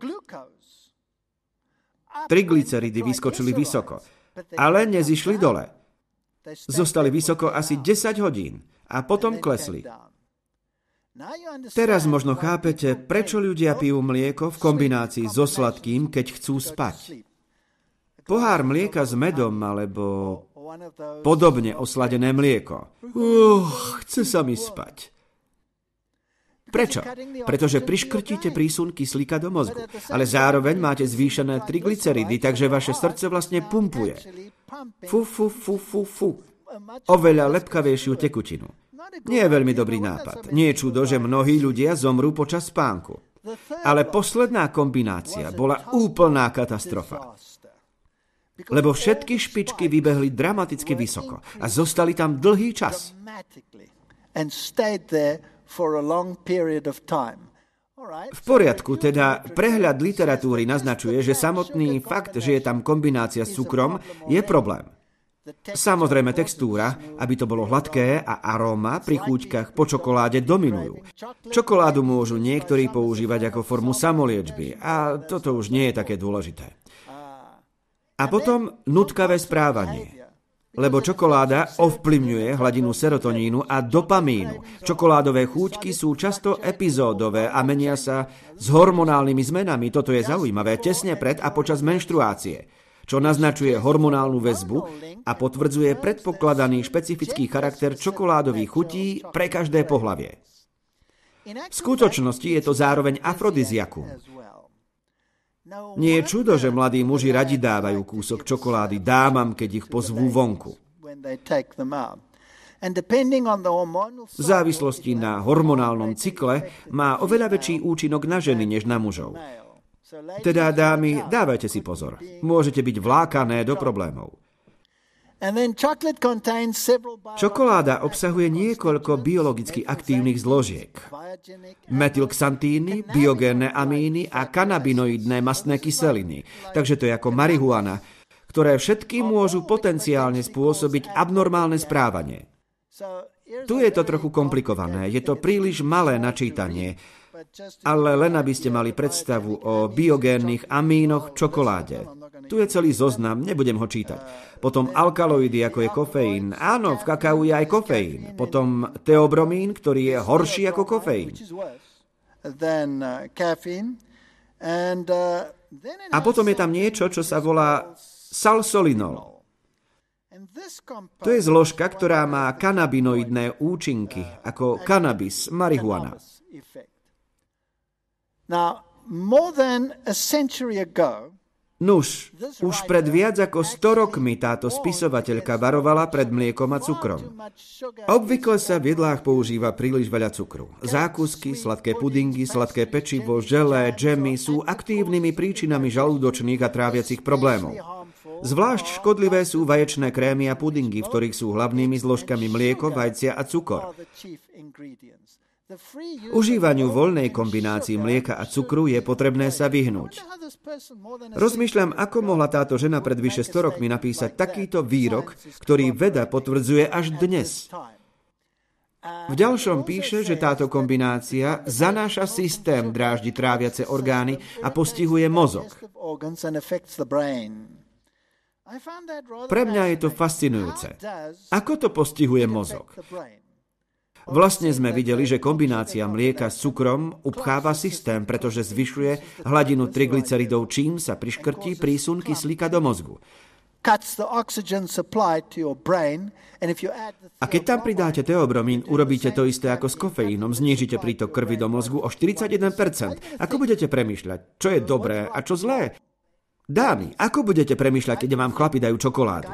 Triglyceridy vyskočili vysoko, ale nezišli dole. Zostali vysoko asi 10 hodín a potom klesli. Teraz možno chápete, prečo ľudia pijú mlieko v kombinácii so sladkým, keď chcú spať. Pohár mlieka s medom alebo podobne osladené mlieko. Chce sa mi spať. Prečo? Pretože priškrtíte prísun kyslíka do mozgu, ale zároveň máte zvýšené triglyceridy, takže vaše srdce vlastne pumpuje. Oveľa lepkavejšiu tekutinu. Nie je veľmi dobrý nápad. Nie je čudo, že mnohí ľudia zomrú počas spánku. Ale posledná kombinácia bola úplná katastrofa. Lebo všetky špičky vybehli dramaticky vysoko a zostali tam dlhý čas. V poriadku, teda prehľad literatúry naznačuje, že samotný fakt, že je tam kombinácia s cukrom, je problém. Samozrejme textúra, aby to bolo hladké a aróma pri chúťkach po čokoláde dominujú. Čokoládu môžu niektorí používať ako formu samoliečby a toto už nie je také dôležité. A potom nutkavé správanie. Lebo čokoláda ovplyvňuje hladinu serotonínu a dopamínu. Čokoládové chúťky sú často epizódové a menia sa s hormonálnymi zmenami. Toto je zaujímavé tesne pred a počas menštruácie, čo naznačuje hormonálnu väzbu a potvrdzuje predpokladaný špecifický charakter čokoládových chutí pre každé pohlavie. V skutočnosti je to zároveň afrodiziakum. Nie je čudo, že mladí muži radi dávajú kúsok čokolády dámam, keď ich pozvú vonku. V závislosti na hormonálnom cykle má oveľa väčší účinok na ženy než na mužov. Teda, dámy, dávajte si pozor. Môžete byť vlákané do problémov. Čokoláda obsahuje niekoľko biologicky aktívnych zložiek. Metylxantíny, biogénne amíny a kanabinoidné mastné kyseliny. Takže to je ako marihuana, ktoré všetky môžu potenciálne spôsobiť abnormálne správanie. Tu je to trochu komplikované, je to príliš malé načítanie, ale len aby ste mali predstavu o biogénnych amínoch v čokoláde. Tu je celý zoznam, nebudem ho čítať. Potom alkaloidy, ako je kofeín. Áno, v kakau je aj kofeín. Potom teobromín, ktorý je horší ako kofeín. A potom je tam niečo, čo sa volá salsolinol. To je zložka, ktorá má kanabinoidné účinky, ako kanabis, marihuana. Nuž, už pred viac ako 100 rokmi táto spisovateľka varovala pred mliekom a cukrom. Obvykle sa v jedlách používa príliš veľa cukru. Zákusky, sladké pudingy, sladké pečivo, želé, džemy sú aktívnymi príčinami žalúdočných a tráviacich problémov. Zvlášť škodlivé sú vaječné krémy a pudingy, v ktorých sú hlavnými zložkami mlieko, vajcia a cukor. Užívaniu voľnej kombinácii mlieka a cukru je potrebné sa vyhnúť. Rozmýšľam, ako mohla táto žena pred vyše 100 rokmi napísať takýto výrok, ktorý veda potvrdzuje až dnes. V ďalšom píše, že táto kombinácia zanáša systém, dráždi tráviace orgány a postihuje mozog. Pre mňa je to fascinujúce. Ako to postihuje mozog? Vlastne sme videli, že kombinácia mlieka s cukrom upcháva systém, pretože zvyšuje hladinu triglyceridov, čím sa priškrtí prísun kyslíka do mozgu. A keď tam pridáte teobromín, urobíte to isté ako s kofeínom, znížite prítok krvi do mozgu o 41%. Ako budete premýšľať, čo je dobré a čo zlé? Dámy, ako budete premýšľať, keď vám chlapi dajú čokoládu?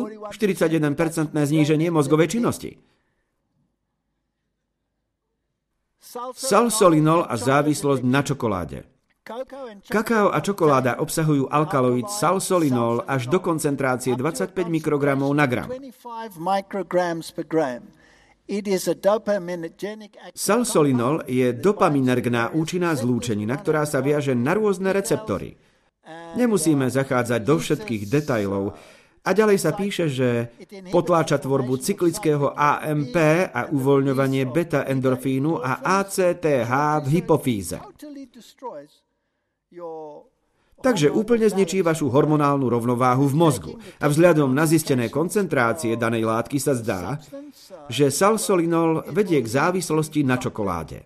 41% zníženie mozgovej činnosti. Salsolinol a závislosť na čokoláde. Kakao a čokoláda obsahujú alkaloid salsolinol až do koncentrácie 25 mikrogramov na gram. Salsolinol je dopaminergná účinná zlúčenina, ktorá sa viaže na rôzne receptory. Nemusíme zachádzať do všetkých detailov. A ďalej sa píše, že potláča tvorbu cyklického AMP a uvoľňovanie beta-endorfínu a ACTH v hypofíze. Takže úplne zničí vašu hormonálnu rovnováhu v mozgu. A vzhľadom na zistené koncentrácie danej látky sa zdá, že salsolinol vedie k závislosti na čokoláde.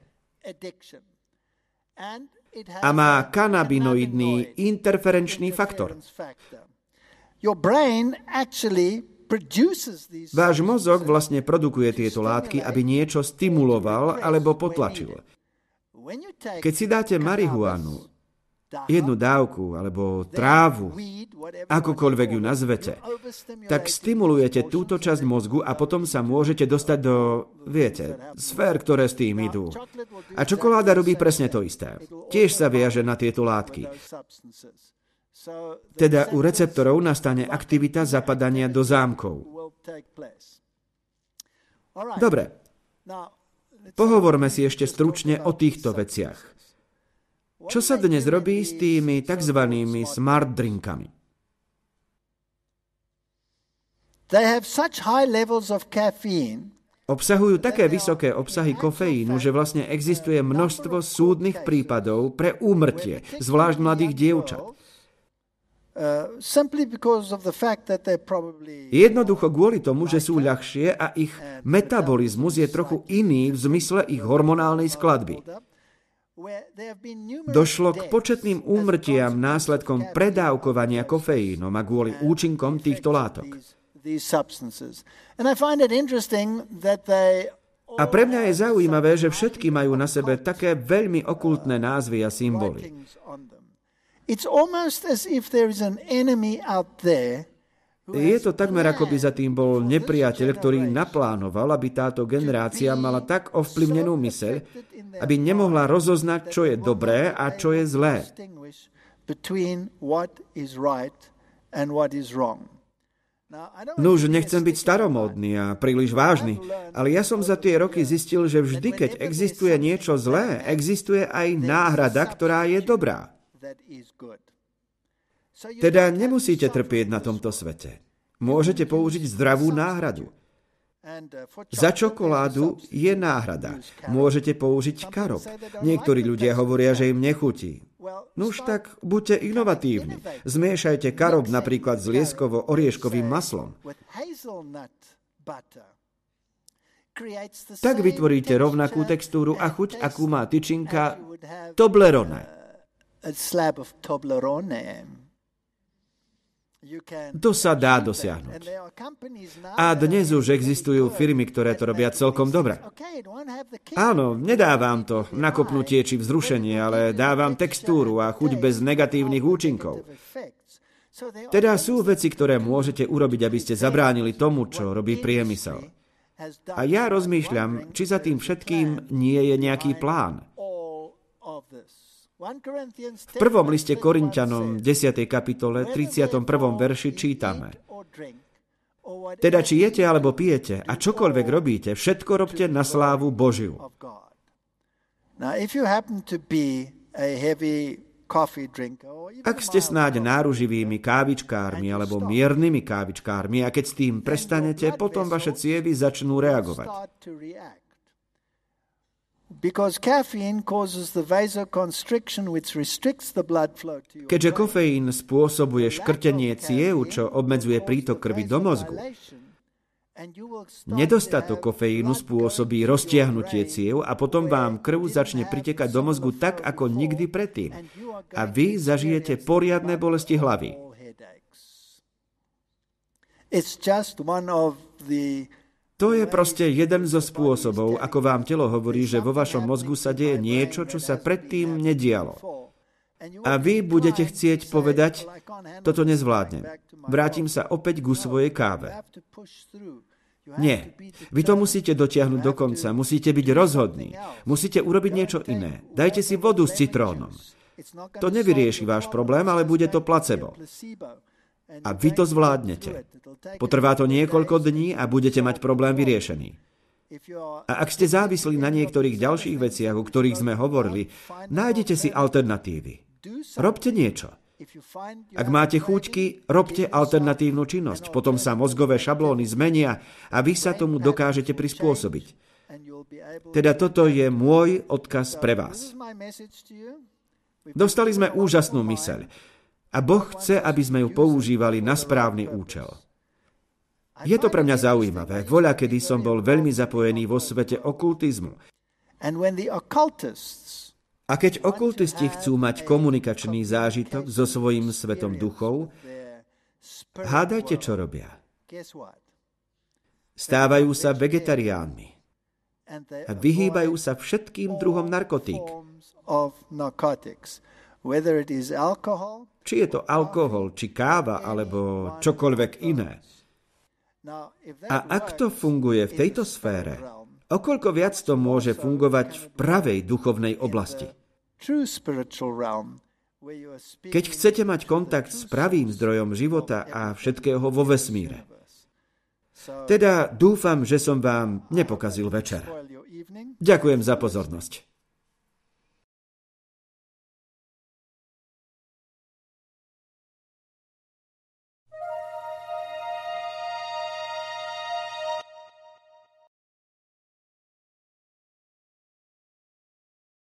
A má kanabinoidný interferenčný faktor. Váš mozog vlastne produkuje tieto látky, aby niečo stimuloval alebo potlačil. Keď si dáte marihuanu, jednu dávku alebo trávu, akokoľvek ju nazvete, tak stimulujete túto časť mozgu a potom sa môžete dostať do, viete, sfér, ktoré s tým idú. A čokoláda robí presne to isté. Tiež sa viaže na tieto látky. Teda u receptorov nastane aktivita zapadania do zámkov. Dobre, pohovorme si ešte stručne o týchto veciach. Čo sa dnes robí s tými takzvanými smart drinkami? Obsahujú také vysoké obsahy kofeínu, že vlastne existuje množstvo súdnych prípadov pre úmrtie, zvlášť mladých dievčat. Jednoducho kvôli tomu, že sú ľahšie a ich metabolizmus je trochu iný v zmysle ich hormonálnej skladby. Došlo k početným úmrtiam následkom predávkovania kofeínom a kvôli účinkom týchto látok. A pre mňa je zaujímavé, že všetky majú na sebe také veľmi okultné názvy a symboly. Je to takmer, ako by za tým bol nepriateľ, ktorý naplánoval, aby táto generácia mala tak ovplyvnenú myseľ, aby nemohla rozoznať, čo je dobré a čo je zlé. Nuž, nechcem byť staromódny a príliš vážny, ale ja som za tie roky zistil, že vždy, keď existuje niečo zlé, existuje aj náhrada, ktorá je dobrá. Teda nemusíte trpieť na tomto svete. Môžete použiť zdravú náhradu. Za čokoládu je náhrada. Môžete použiť karob. Niektorí ľudia hovoria, že im nechutí. Nuž tak, buďte inovatívni. Zmiešajte karob napríklad s lieskovo-orieškovým maslom. Tak vytvoríte rovnakú textúru a chuť, akú má tyčinka Toblerone. To sa dá dosiahnuť. A dnes už existujú firmy, ktoré to robia celkom dobre. Áno, nedávam to nakopnutie či vzrušenie, ale dávam textúru a chuť bez negatívnych účinkov. Teda sú veci, ktoré môžete urobiť, aby ste zabránili tomu, čo robí priemysel. A ja rozmýšľam, či za tým všetkým nie je nejaký plán. V prvom liste Korinťanom, 10. kapitole, 31. verši čítame: Teda či jete alebo pijete a čokoľvek robíte, všetko robte na slávu Božiu. Ak ste snáď náruživými kávičkármi alebo miernymi kávičkármi a keď s tým prestanete, potom vaše cievy začnú reagovať. Keďže kofeín spôsobuje škrtenie ciev, čo obmedzuje prítok krvi do mozgu, nedostatok kofeínu spôsobí roztiahnutie ciev a potom vám krv začne pritekať do mozgu tak, ako nikdy predtým. A vy zažijete poriadne bolesti hlavy. To je proste jeden zo spôsobov, ako vám telo hovorí, že vo vašom mozgu sa deje niečo, čo sa predtým nedialo. A vy budete chcieť povedať, toto nezvládnem. Vrátim sa opäť ku svojej káve. Nie. Vy to musíte dotiahnuť do konca. Musíte byť rozhodní. Musíte urobiť niečo iné. Dajte si vodu s citrónom. To nevyrieši váš problém, ale bude to placebo. A vy to zvládnete. Potrvá to niekoľko dní a budete mať problém vyriešený. A ak ste závislí na niektorých ďalších veciach, o ktorých sme hovorili, nájdete si alternatívy. Robte niečo. Ak máte chúťky, robte alternatívnu činnosť. Potom sa mozgové šablóny zmenia a vy sa tomu dokážete prispôsobiť. Teda toto je môj odkaz pre vás. Dostali sme úžasnú myseľ a Boh chce, aby sme ju používali na správny účel. Je to pre mňa zaujímavé. Voľa, kedy som bol veľmi zapojený vo svete okultizmu. A keď okultisti chcú mať komunikačný zážitok so svojím svetom duchov, hádajte, čo robia. Stávajú sa vegetariánmi a vyhýbajú sa všetkým druhom narkotík. Či je to alkohol, či káva, alebo čokoľvek iné. A ak to funguje v tejto sfére, o koľko viac to môže fungovať v pravej duchovnej oblasti? Keď chcete mať kontakt s pravým zdrojom života a všetkého vo vesmíre. Teda dúfam, že som vám nepokazil večer. Ďakujem za pozornosť.